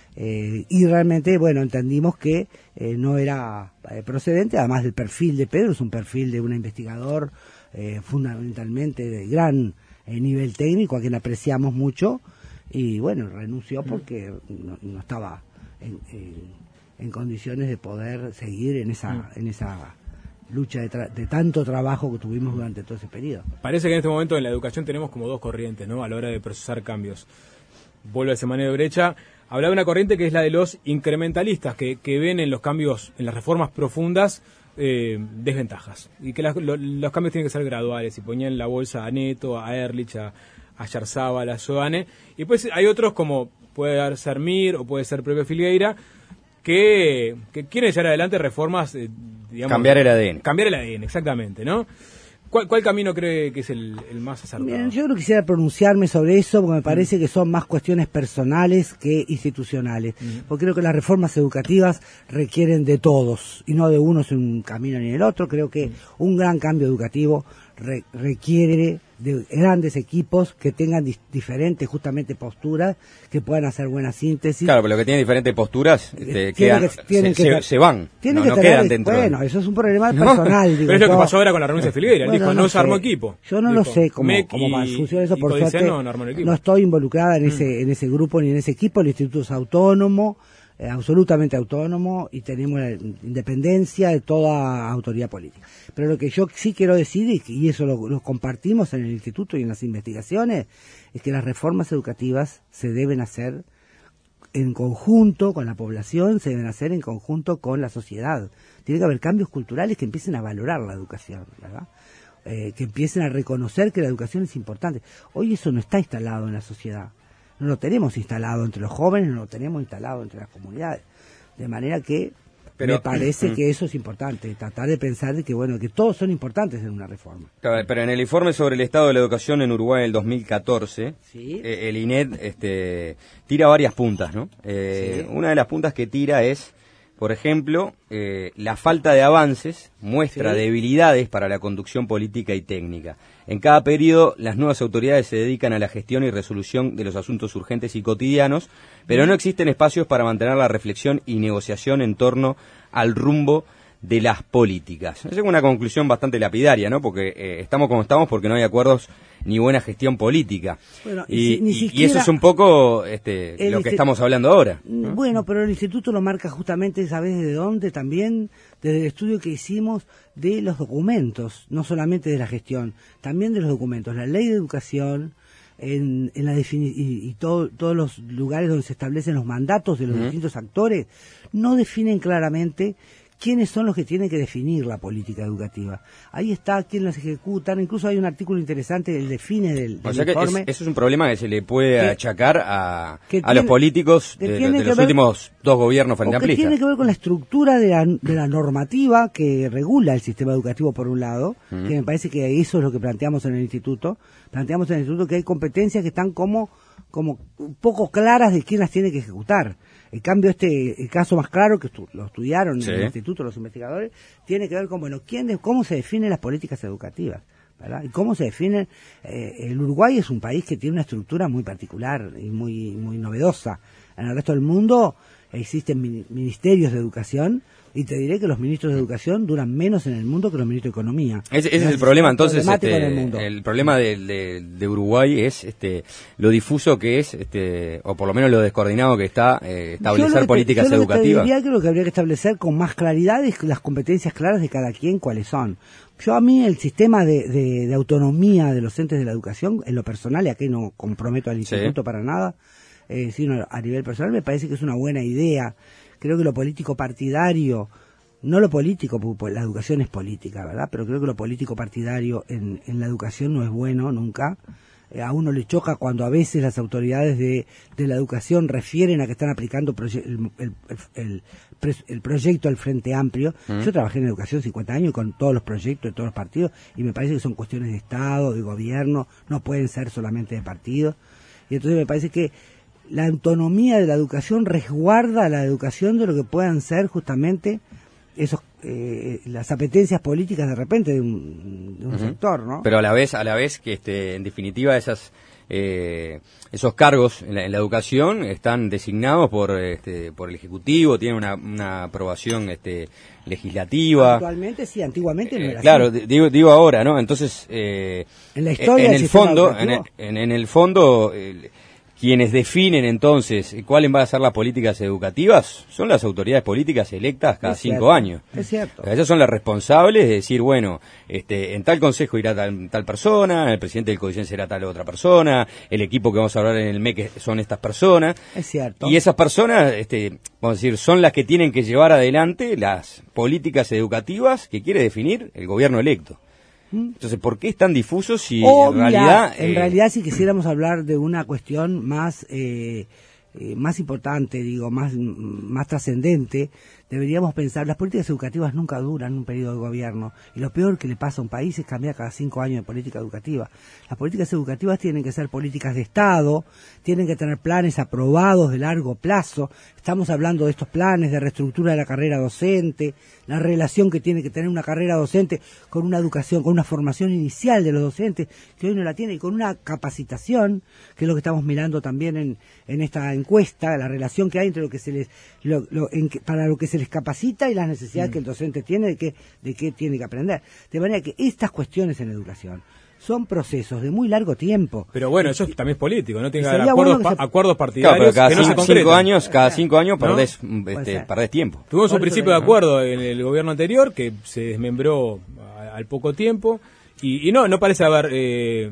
Eh, y realmente, bueno, entendimos que eh, no era eh, procedente, además del perfil de Pedro, es un perfil de un investigador eh, fundamentalmente de gran eh, nivel técnico, a quien apreciamos mucho, y bueno, renunció porque no, no estaba en, en, en condiciones de poder seguir en esa, en esa lucha de, tra- de tanto trabajo que tuvimos durante todo ese periodo. Parece que en este momento en la educación tenemos como dos corrientes, ¿no?, a la hora de procesar cambios. Vuelvo al semanario de Brecha. Hablaba de una corriente que es la de los incrementalistas, que, que ven en los cambios, en las reformas profundas, eh, desventajas. Y que las, lo, los cambios tienen que ser graduales. Y ponían en la bolsa a Neto, a Ehrlich, a, a Yarzábal, a Soane. Y pues hay otros como, puede ser Mir o puede ser Pepe Filgueira, que, que quieren llevar adelante reformas, eh, digamos... Cambiar el A D N. Cambiar el A D N, exactamente, ¿no? ¿Cuál, ¿Cuál camino cree que es el, el más acertado? Bien, yo no quisiera pronunciarme sobre eso porque me parece mm. que son más cuestiones personales que institucionales. Mm. Porque creo que las reformas educativas requieren de todos y no de unos en un camino ni en el otro. Creo que mm. un gran cambio educativo re, requiere de grandes equipos que tengan dis, diferentes justamente posturas, que puedan hacer buena síntesis. Claro, pero los que tienen diferentes posturas este, tienen quedan, que, tienen se, que, se, se van, tienen no, que no tener, quedan dentro. Bueno, eso es un problema ¿No? personal. Digo, pero es lo yo, que pasó ahora con la renuncia de Filgueira. Él bueno, dijo, no, no sé, se armó equipo. Yo no dijo, lo sé cómo, Mec cómo y, funciona eso, por suerte no, no, no estoy involucrada en, mm. ese, en ese grupo ni en ese equipo. El instituto es autónomo, eh, absolutamente autónomo, y tenemos la independencia de toda autoridad política. Pero lo que yo sí quiero decir, y eso lo, lo compartimos en el instituto y en las investigaciones, es que las reformas educativas se deben hacer en conjunto con la población, se deben hacer en conjunto con la sociedad. Tiene que haber cambios culturales que empiecen a valorar la educación, ¿verdad? Eh, que empiecen a reconocer que la educación es importante. Hoy eso no está instalado en la sociedad. No lo tenemos instalado entre los jóvenes, no lo tenemos instalado entre las comunidades. De manera que Pero, me parece que eso es importante, tratar de pensar de que bueno que todos son importantes en una reforma. Claro, pero en el informe sobre el estado de la educación en Uruguay en el dos mil catorce, ¿sí? eh, el I N E D este, tira varias puntas, ¿no? Eh, ¿sí? Una de las puntas que tira es, por ejemplo, eh, la falta de avances muestra ¿sí? debilidades para la conducción política y técnica. En cada periodo, las nuevas autoridades se dedican a la gestión y resolución de los asuntos urgentes y cotidianos, pero no existen espacios para mantener la reflexión y negociación en torno al rumbo de las políticas. Es una conclusión bastante lapidaria, ¿no? Porque eh, estamos como estamos porque no hay acuerdos ni buena gestión política. Bueno, y, y, ni siquiera, y eso es un poco este, lo que estamos hablando ahora, ¿no? Bueno, pero el instituto lo marca justamente, ¿sabes de dónde? También desde el estudio que hicimos de los documentos, no solamente de la gestión, también de los documentos. La ley de educación, en, en la defini y, y todo, todos los lugares donde se establecen los mandatos de los uh-huh. distintos actores, no definen claramente quiénes son los que tienen que definir la política educativa. Ahí está quién las ejecutan, incluso hay un artículo interesante, el define del, del o sea que informe. Es, eso es un problema que se le puede que, achacar a, a tiene, los políticos de, de los ver, últimos dos gobiernos frente amplistas. Tiene que ver con la estructura de la, de la normativa que regula el sistema educativo por un lado, uh-huh. que me parece que eso es lo que planteamos en el instituto. Planteamos en el instituto que hay competencias que están como, como un poco claras de quién las tiene que ejecutar. En cambio, este el caso más claro, que estu lo estudiaron sí. en el instituto los investigadores, tiene que ver con, bueno, quién de, cómo se definen las políticas educativas, ¿verdad? Y cómo se definen. Eh, el Uruguay es un país que tiene una estructura muy particular y muy, muy novedosa. En el resto del mundo existen min ministerios de educación, y te diré que los ministros de educación duran menos en el mundo que los ministros de economía. Ese, ese es el problema, entonces, este, el, el problema de, de, de Uruguay es este lo difuso que es, este o por lo menos lo descoordinado que está eh, establecer políticas te, yo educativas. Yo diría que lo que habría que establecer con más claridad es las competencias claras de cada quien, cuáles son. Yo a mí el sistema de, de, de autonomía de los entes de la educación, en lo personal, y aquí no comprometo al instituto sí. para nada, eh, sino a nivel personal, me parece que es una buena idea. Creo que lo político partidario, no lo político, porque la educación es política, ¿verdad? Pero creo que lo político partidario en, en la educación no es bueno nunca. Eh, a uno le choca cuando a veces las autoridades de, de la educación refieren a que están aplicando el, el, el, el, el proyecto del Frente Amplio. Mm. Yo trabajé en educación cincuenta años con todos los proyectos de todos los partidos y me parece que son cuestiones de Estado, de gobierno, no pueden ser solamente de partidos. Y entonces me parece que la autonomía de la educación resguarda la educación de lo que puedan ser justamente esos eh, las apetencias políticas de repente de un, de un uh-huh. sector, ¿no? Pero a la vez, a la vez que este, en definitiva esas eh, esos cargos en la, en la educación están designados por este, por el Ejecutivo, tienen una, una aprobación este, legislativa. Actualmente sí, antiguamente no era eh, Claro, así. digo, digo ahora, ¿no? Entonces, eh, en la historia en del el fondo, en educativo, el, en, en el fondo. Eh, Quienes definen entonces cuáles van a ser las políticas educativas son las autoridades políticas electas cada es cinco cierto, años. Es cierto. Ellas son las responsables de decir, bueno, este, en tal consejo irá tal, tal persona, el presidente del CODICEN será tal otra persona, el equipo que vamos a hablar en el M E C son estas personas. Es cierto. Y esas personas, este, vamos a decir, son las que tienen que llevar adelante las políticas educativas que quiere definir el gobierno electo. Entonces, ¿por qué es tan difuso si o, en realidad... Mira, en eh... realidad, si quisiéramos hablar de una cuestión más eh, eh, más importante, digo, más, más trascendente, deberíamos pensar, las políticas educativas nunca duran un periodo de gobierno, y lo peor que le pasa a un país es cambiar cada cinco años de política educativa. Las políticas educativas tienen que ser políticas de Estado, tienen que tener planes aprobados de largo plazo. Estamos hablando de estos planes de reestructura de la carrera docente, la relación que tiene que tener una carrera docente con una educación, con una formación inicial de los docentes, que hoy no la tiene, y con una capacitación, que es lo que estamos mirando también en, en esta encuesta, la relación que hay entre lo que se les, lo, lo, en que, para lo que se les capacita y las necesidades mm. que el docente tiene de qué de qué tiene que aprender. De manera que estas cuestiones en educación son procesos de muy largo tiempo. Pero bueno, eso también es político, no tiene que haber acuerdos, bueno que se... acuerdos partidarios. Claro, pero cada que no cinco, se cinco años, cada cinco años perdés, ¿no? este, perdés tiempo. Tuvimos un principio de acuerdo en el gobierno anterior que se desmembró a, al poco tiempo y, y no, no parece haber eh,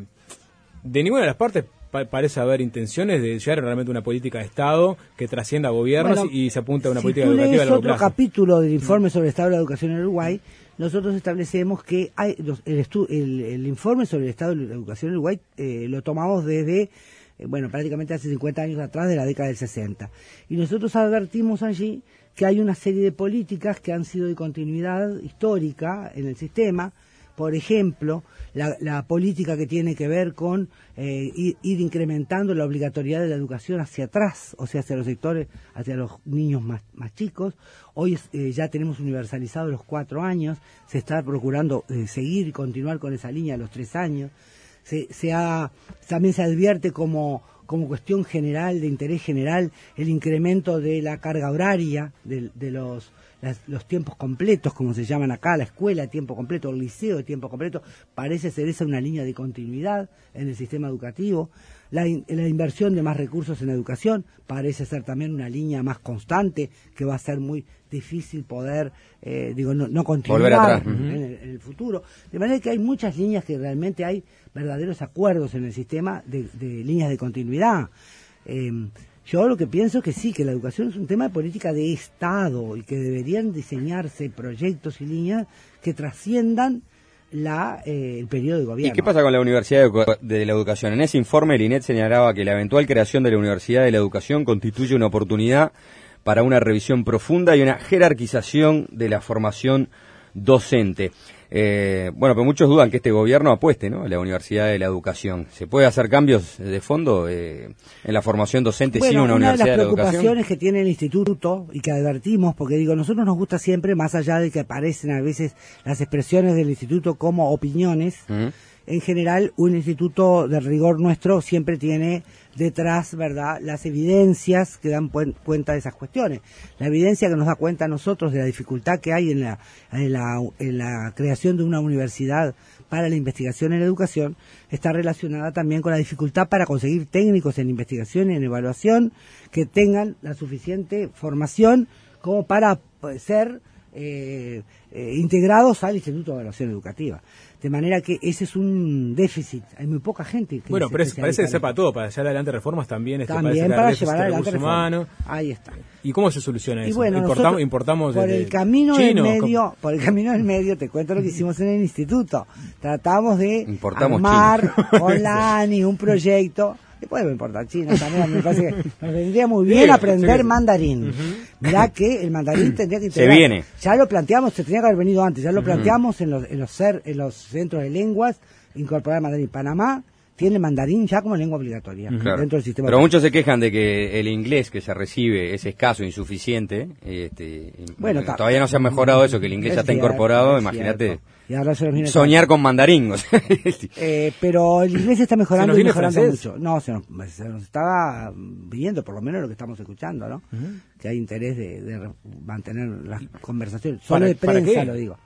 de ninguna de las partes pa parece haber intenciones de llegar realmente a una política de Estado que trascienda gobiernos bueno, y se apunta a una si política educativa a largo otro plazo. Capítulo del informe sobre el estado de la educación en Uruguay, nosotros establecemos que hay los, el, el, el informe sobre el estado de la educación en Uruguay eh, lo tomamos desde, eh, bueno, prácticamente hace cincuenta años atrás, de la década del sesenta. Y nosotros advertimos allí que hay una serie de políticas que han sido de continuidad histórica en el sistema. Por ejemplo, la, la política que tiene que ver con eh, ir, ir incrementando la obligatoriedad de la educación hacia atrás, o sea, hacia los sectores, hacia los niños más, más chicos. Hoy eh, ya tenemos universalizado los cuatro años, se está procurando eh, seguir y continuar con esa línea a los tres años. Se, se ha, también se advierte como, como cuestión general, de interés general, el incremento de la carga horaria de, de los... Las, los tiempos completos, como se llaman acá, la escuela de tiempo completo, el liceo de tiempo completo, parece ser esa una línea de continuidad en el sistema educativo. La, in, la inversión de más recursos en educación parece ser también una línea más constante, que va a ser muy difícil poder, eh, digo, no, no continuar en, uh-huh. el, en el futuro. De manera que hay muchas líneas que realmente hay verdaderos acuerdos en el sistema de, de líneas de continuidad. Eh, Yo lo que pienso es que sí, que la educación es un tema de política de Estado y que deberían diseñarse proyectos y líneas que trasciendan la, eh, el periodo de gobierno. ¿Y qué pasa con la Universidad de la Educación? En ese informe el I N E T señalaba que la eventual creación de la Universidad de la Educación constituye una oportunidad para una revisión profunda y una jerarquización de la formación docente. Eh, bueno, pero muchos dudan que este gobierno apueste, ¿no?, a la Universidad de la Educación. ¿Se puede hacer cambios de fondo eh, en la formación docente bueno, sin una, una Universidad de la Educación? Una de las preocupaciones que tiene el instituto y que advertimos, porque digo, nosotros nos gusta siempre, más allá de que aparecen a veces las expresiones del instituto como opiniones, uh-huh. en general un instituto de rigor nuestro siempre tiene detrás, ¿verdad?, las evidencias que dan cuenta de esas cuestiones. La evidencia que nos da cuenta a nosotros de la dificultad que hay en la, en la, en la creación de una universidad para la investigación en la educación está relacionada también con la dificultad para conseguir técnicos en investigación y en evaluación que tengan la suficiente formación como para ser eh, eh, integrados al Instituto de Evaluación Educativa. De manera que ese es un déficit. Hay muy poca gente que bueno, pero es, parece que sepa todo. Para llevar adelante reformas también. Este, también para llevar adelante reformas. Ahí está. ¿Y cómo se soluciona eso? Y bueno, importamos, importamos por de, el camino chino, del medio, ¿cómo? por el camino del medio, te cuento lo que hicimos en el instituto. Tratamos de importamos armar con la ANI un proyecto. Después me importa China también, me parece que nos vendría muy bien aprender mandarín. Uh-huh. Mirá que el mandarín tendría que integrar. Se viene. Ya lo planteamos, se tenía que haber venido antes, ya lo planteamos uh-huh. en los en los, ser, en los centros de lenguas, incorporar mandarín. Panamá tiene mandarín ya como lengua obligatoria claro. dentro del sistema. Pero muchos se quejan de que el inglés que se recibe es escaso, insuficiente. Este, bueno, todavía no se ha mejorado eso, que el inglés ya está cierto, incorporado, imagínate. Y ahora se nos viene soñar con mandarín. O sea, eh, pero el inglés está mejorando y mejorando mucho. No, se nos, se nos estaba viendo, por lo menos lo que estamos escuchando, ¿no? Uh-huh. Que hay interés de, de mantener las conversaciones. Solo de prensa lo digo.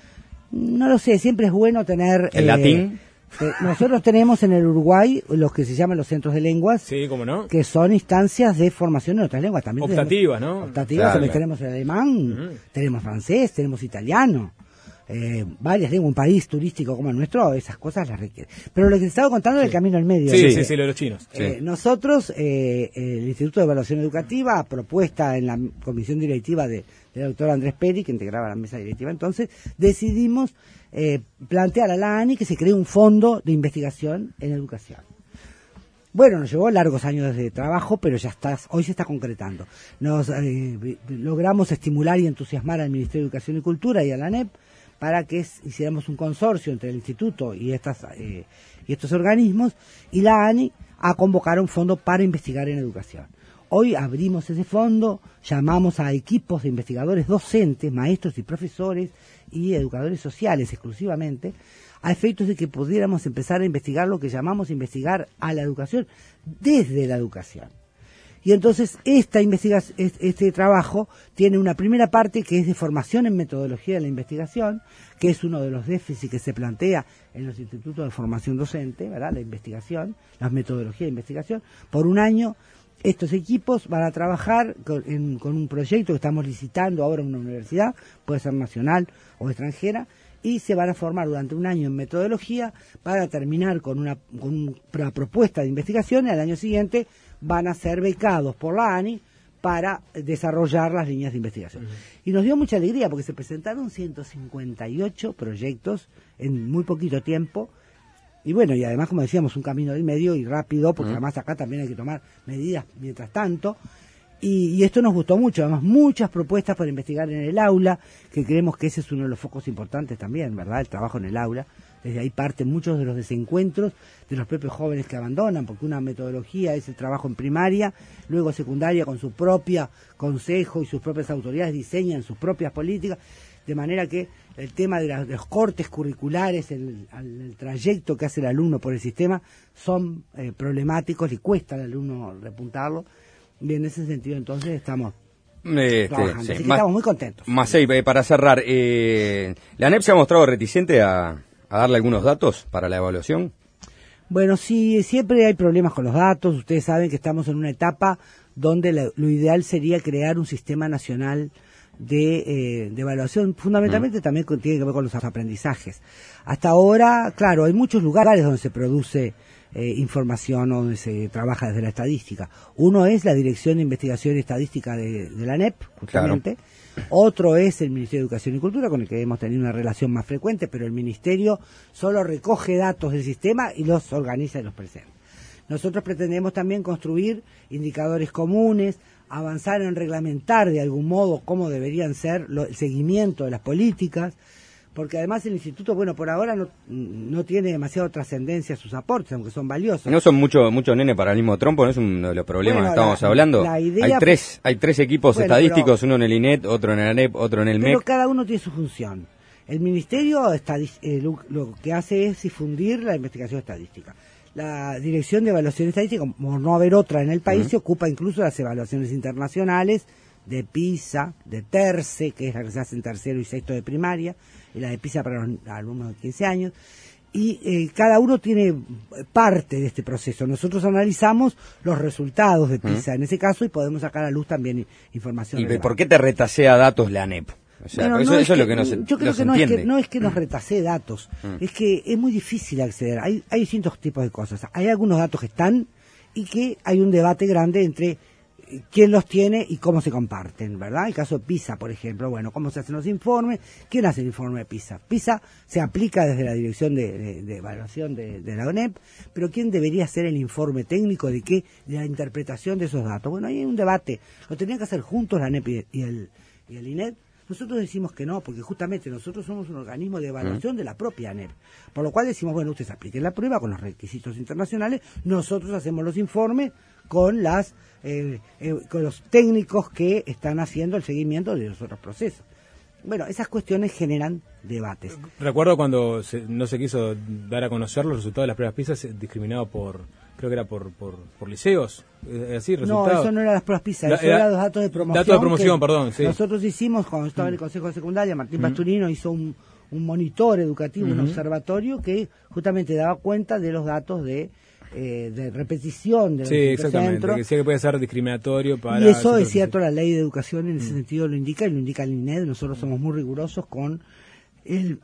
No lo sé, siempre es bueno tener... ¿El eh, latín? Eh, nosotros tenemos en el Uruguay los que se llaman los centros de lenguas, sí, ¿cómo no?, que son instancias de formación en otras lenguas. También optativas, tenemos, ¿no? Optativas, claro, también claro. tenemos el alemán, uh-huh. tenemos francés, tenemos italiano. Eh, varias lenguas, un país turístico como el nuestro, esas cosas las requiere. Pero lo que te estaba contando sí. es el camino al medio. Sí, sí, sí, sí, lo de los chinos. Eh, sí. Nosotros, eh, el Instituto de Evaluación Educativa, propuesta en la comisión directiva de, del doctor Andrés Peri, que integraba la mesa directiva, entonces decidimos eh, plantear a la ANI que se cree un fondo de investigación en educación. Bueno, nos llevó largos años de trabajo, pero ya está, hoy se está concretando. Nos eh, logramos estimular y entusiasmar al Ministerio de Educación y Cultura y a la ANEP para que hiciéramos un consorcio entre el instituto y estas eh, y estos organismos, y la ANI a convocar un fondo para investigar en educación. Hoy abrimos ese fondo, llamamos a equipos de investigadores docentes, maestros y profesores y educadores sociales exclusivamente, a efectos de que pudiéramos empezar a investigar lo que llamamos investigar a la educación desde la educación. Y entonces esta investigación, este trabajo tiene una primera parte que es de formación en metodología de la investigación, que es uno de los déficits que se plantea en los institutos de formación docente, ¿verdad? La investigación, las metodologías de investigación. Por un año estos equipos van a trabajar con, en, con un proyecto que estamos licitando ahora en una universidad, puede ser nacional o extranjera, y se van a formar durante un año en metodología para terminar con una, con una propuesta de investigación, y al año siguiente van a ser becados por la ANI para desarrollar las líneas de investigación. Uh-huh. Y nos dio mucha alegría porque se presentaron ciento cincuenta y ocho proyectos en muy poquito tiempo, y bueno, y además, como decíamos, un camino del medio y rápido, porque uh-huh. además acá también hay que tomar medidas mientras tanto. Y, y esto nos gustó mucho, además muchas propuestas para investigar en el aula, que creemos que ese es uno de los focos importantes también, ¿verdad? El trabajo en el aula. Desde ahí parten muchos de los desencuentros de los propios jóvenes que abandonan, porque una metodología es el trabajo en primaria, luego secundaria con su propia consejo y sus propias autoridades diseñan sus propias políticas, de manera que el tema de, la, de los cortes curriculares, el, el trayecto que hace el alumno por el sistema, son eh, problemáticos y cuesta al alumno repuntarlo. Y en ese sentido, entonces, estamos este, trabajando. Sí. Así que más, estamos muy contentos. Macei, para cerrar, eh, ¿la ANEP se ha mostrado reticente a, a darle algunos datos para la evaluación? Bueno, sí, siempre hay problemas con los datos. Ustedes saben que estamos en una etapa donde la, lo ideal sería crear un sistema nacional de, eh, de evaluación. Fundamentalmente mm. también tiene que ver con los aprendizajes. Hasta ahora, claro, hay muchos lugares donde se produce Eh, información o donde se trabaja desde la estadística. Uno es la Dirección de Investigación y Estadística de, de la ANEP, justamente. Claro. Otro es el Ministerio de Educación y Cultura, con el que hemos tenido una relación más frecuente, pero el Ministerio solo recoge datos del sistema y los organiza y los presenta. Nosotros pretendemos también construir indicadores comunes, avanzar en reglamentar de algún modo cómo deberían ser lo, el seguimiento de las políticas, porque además el instituto, bueno, por ahora no, no tiene demasiada trascendencia sus aportes, aunque son valiosos. No son muchos muchos nenes para el mismo trompo, no es uno de los problemas bueno, que estamos la, hablando. La idea, hay tres hay tres equipos bueno, estadísticos, pero, uno en el I N E T, otro en el ANEP, otro en el M E C. Pero cada uno tiene su función. El ministerio está, eh, lo, lo que hace es difundir la investigación estadística. La Dirección de Evaluación Estadística, como no haber otra en el país, uh-huh. se ocupa incluso de las evaluaciones internacionales, de PISA, de TERCE, que es la que se hace en tercero y sexto de primaria, y la de PISA para los alumnos de quince años, y eh, cada uno tiene parte de este proceso. Nosotros analizamos los resultados de PISA ¿Mm? en ese caso y podemos sacar a luz también información. ¿Y relevante. Por qué te retasea datos la ANEP? O sea, bueno, eso, no eso es, que, es lo que no se Yo creo no que, no es que no es que nos retasee datos, ¿Mm? es que es muy difícil acceder. Hay, hay distintos tipos de cosas. Hay algunos datos que están y que hay un debate grande entre quién los tiene y cómo se comparten, ¿verdad? El caso de PISA, por ejemplo, bueno, cómo se hacen los informes, ¿quién hace el informe de PISA? PISA se aplica desde la Dirección de, de, de Evaluación de, de la ANEP, pero ¿quién debería hacer el informe técnico de qué, de la interpretación de esos datos? Bueno, ahí hay un debate, lo tenían que hacer juntos la ANEP y el, y el I N E T. Nosotros decimos que no, porque justamente nosotros somos un organismo de evaluación de la propia ANEP, por lo cual decimos, bueno, ustedes apliquen la prueba con los requisitos internacionales, nosotros hacemos los informes con las eh, eh, con los técnicos que están haciendo el seguimiento de los otros procesos. Bueno, esas cuestiones generan debates. Recuerdo cuando se, no se quiso dar a conocer los resultados de las pruebas PISA, discriminado por, creo que era por por, por liceos, es así, resultados. No, eso no era las pruebas PISA, eso era, era los datos de promoción. Datos de promoción, perdón, sí. Nosotros hicimos, cuando estaba en el Consejo de Secundaria, Martín mm. Pasturino hizo un, un monitor educativo, mm-hmm. un observatorio que justamente daba cuenta de los datos de Eh, de repetición de sí, exactamente, centro. Que decía que puede ser discriminatorio para... Y eso es cierto, la ley de educación en ese mm. sentido lo indica, y lo indica el I N E D. Nosotros somos muy rigurosos con el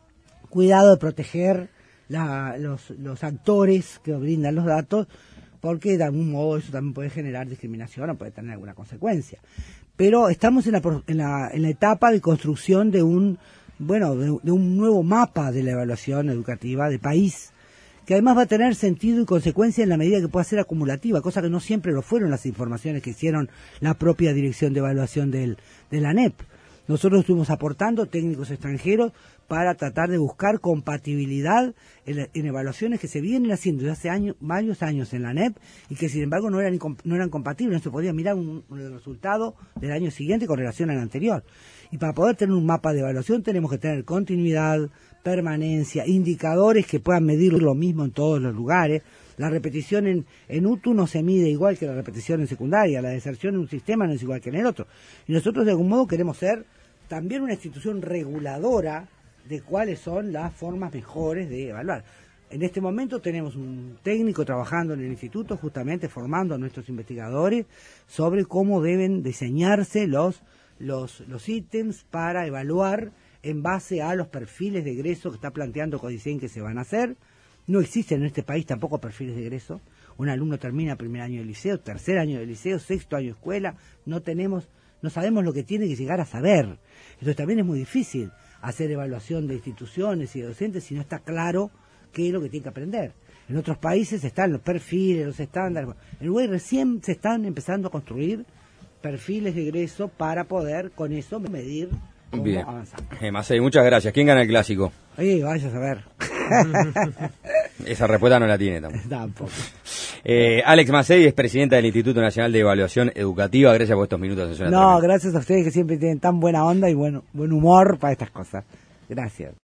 cuidado de proteger la, los, los actores que brindan los datos, porque de algún modo eso también puede generar discriminación o puede tener alguna consecuencia. Pero estamos en la, en la, en la etapa de construcción de un, bueno, de, de un nuevo mapa de la evaluación educativa de país, que además va a tener sentido y consecuencia en la medida que pueda ser acumulativa, cosa que no siempre lo fueron las informaciones que hicieron la propia Dirección de Evaluación del, de la A N E P. Nosotros estuvimos aportando técnicos extranjeros para tratar de buscar compatibilidad en, en evaluaciones que se vienen haciendo desde hace años, varios años en la A N E P y que sin embargo no eran, no eran compatibles, no se podía mirar un, un resultado del año siguiente con relación al anterior. Y para poder tener un mapa de evaluación tenemos que tener continuidad, permanencia, indicadores que puedan medir lo mismo en todos los lugares. La repetición en, en U T U no se mide igual que la repetición en secundaria, la deserción en un sistema no es igual que en el otro. Y nosotros de algún modo queremos ser también una institución reguladora de cuáles son las formas mejores de evaluar. En este momento tenemos un técnico trabajando en el instituto justamente formando a nuestros investigadores sobre cómo deben diseñarse los, los, los ítems para evaluar en base a los perfiles de egreso que está planteando Codicen que se van a hacer. No existen en este país tampoco perfiles de egreso. Un alumno termina primer año de liceo, tercer año de liceo, sexto año de escuela. No tenemos, no sabemos lo que tiene que llegar a saber. Entonces también es muy difícil hacer evaluación de instituciones y de docentes si no está claro qué es lo que tiene que aprender. En otros países están los perfiles, los estándares. En Uruguay recién se están empezando a construir perfiles de egreso para poder con eso medir cómo Bien. avanzar. Eh, Macei, muchas gracias. ¿Quién gana el clásico? Oye, vayas a ver. Esa respuesta no la tiene tampoco. Tampoco. Eh, Alex Macei es presidenta del Instituto Nacional de Evaluación Educativa. Gracias por estos minutos. En Zona No, Tremenda. gracias a ustedes que siempre tienen tan buena onda y bueno, buen humor para estas cosas. Gracias.